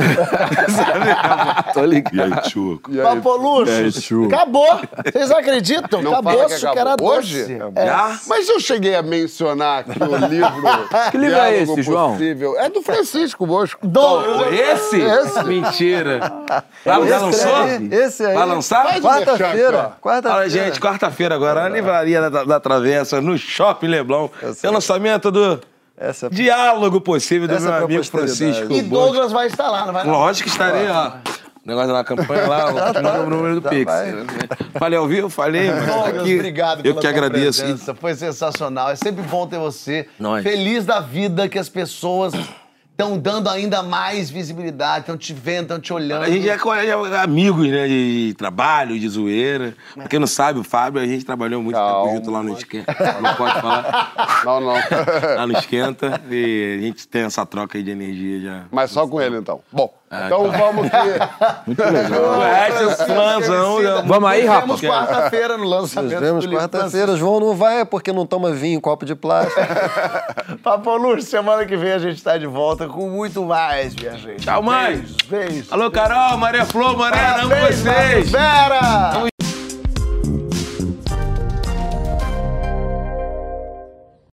Tô ligado. E aí, Chuco? E aí, Papoluxo, acabou. Vocês acreditam? Não acabou, fala que isso que era acabou. doce. Hoje? Já? Mas eu cheguei a mencionar aqui o livro. Que livro é Diálogo esse, João? Possível. É do Francisco Bosco. Esse? Mentira. Já lançou? Esse aí. Vai lançar? Quarta-feira. Fala, gente, quarta-feira agora, na Livraria da Travessa, no Shopping Leblon. Tem o lançamento do Essa Diálogo Possível do Essa meu é pra amigo posteridade. Francisco E Bosco. Douglas vai estar lá, não vai? Lógico que estarei, ó. negócio da campanha lá, o número do Pix. Falei ao vivo? Falei, mas Douglas, aqui, obrigado eu pela que tua agradeço. presença. Foi sensacional. É sempre bom ter você. Nós. Feliz da vida que as pessoas estão dando ainda mais visibilidade, estão te vendo, estão te olhando. A gente é amigos, né, de trabalho, de zoeira. Pra quem não sabe, o Fábio, a gente trabalhou muito tempo junto lá no Esquenta. Não pode falar. Não. Lá no Esquenta. E a gente tem essa troca aí de energia já. Mas só com ele, então. Bom, então vamos que... Muito legal. Esse fãzão. Vamos aí, Rafa. Nos vemos quarta-feira no lançamento. Nos vemos do livro. quarta-feira. João não vai porque não toma vinho em copo de plástico. Papo Luxo, semana que vem a gente tá de volta com muito mais, minha gente. Tchau, mãe. Beijo. Alô, Carol, Maria Flor, Morena, amo Parabéns, vocês. Vera!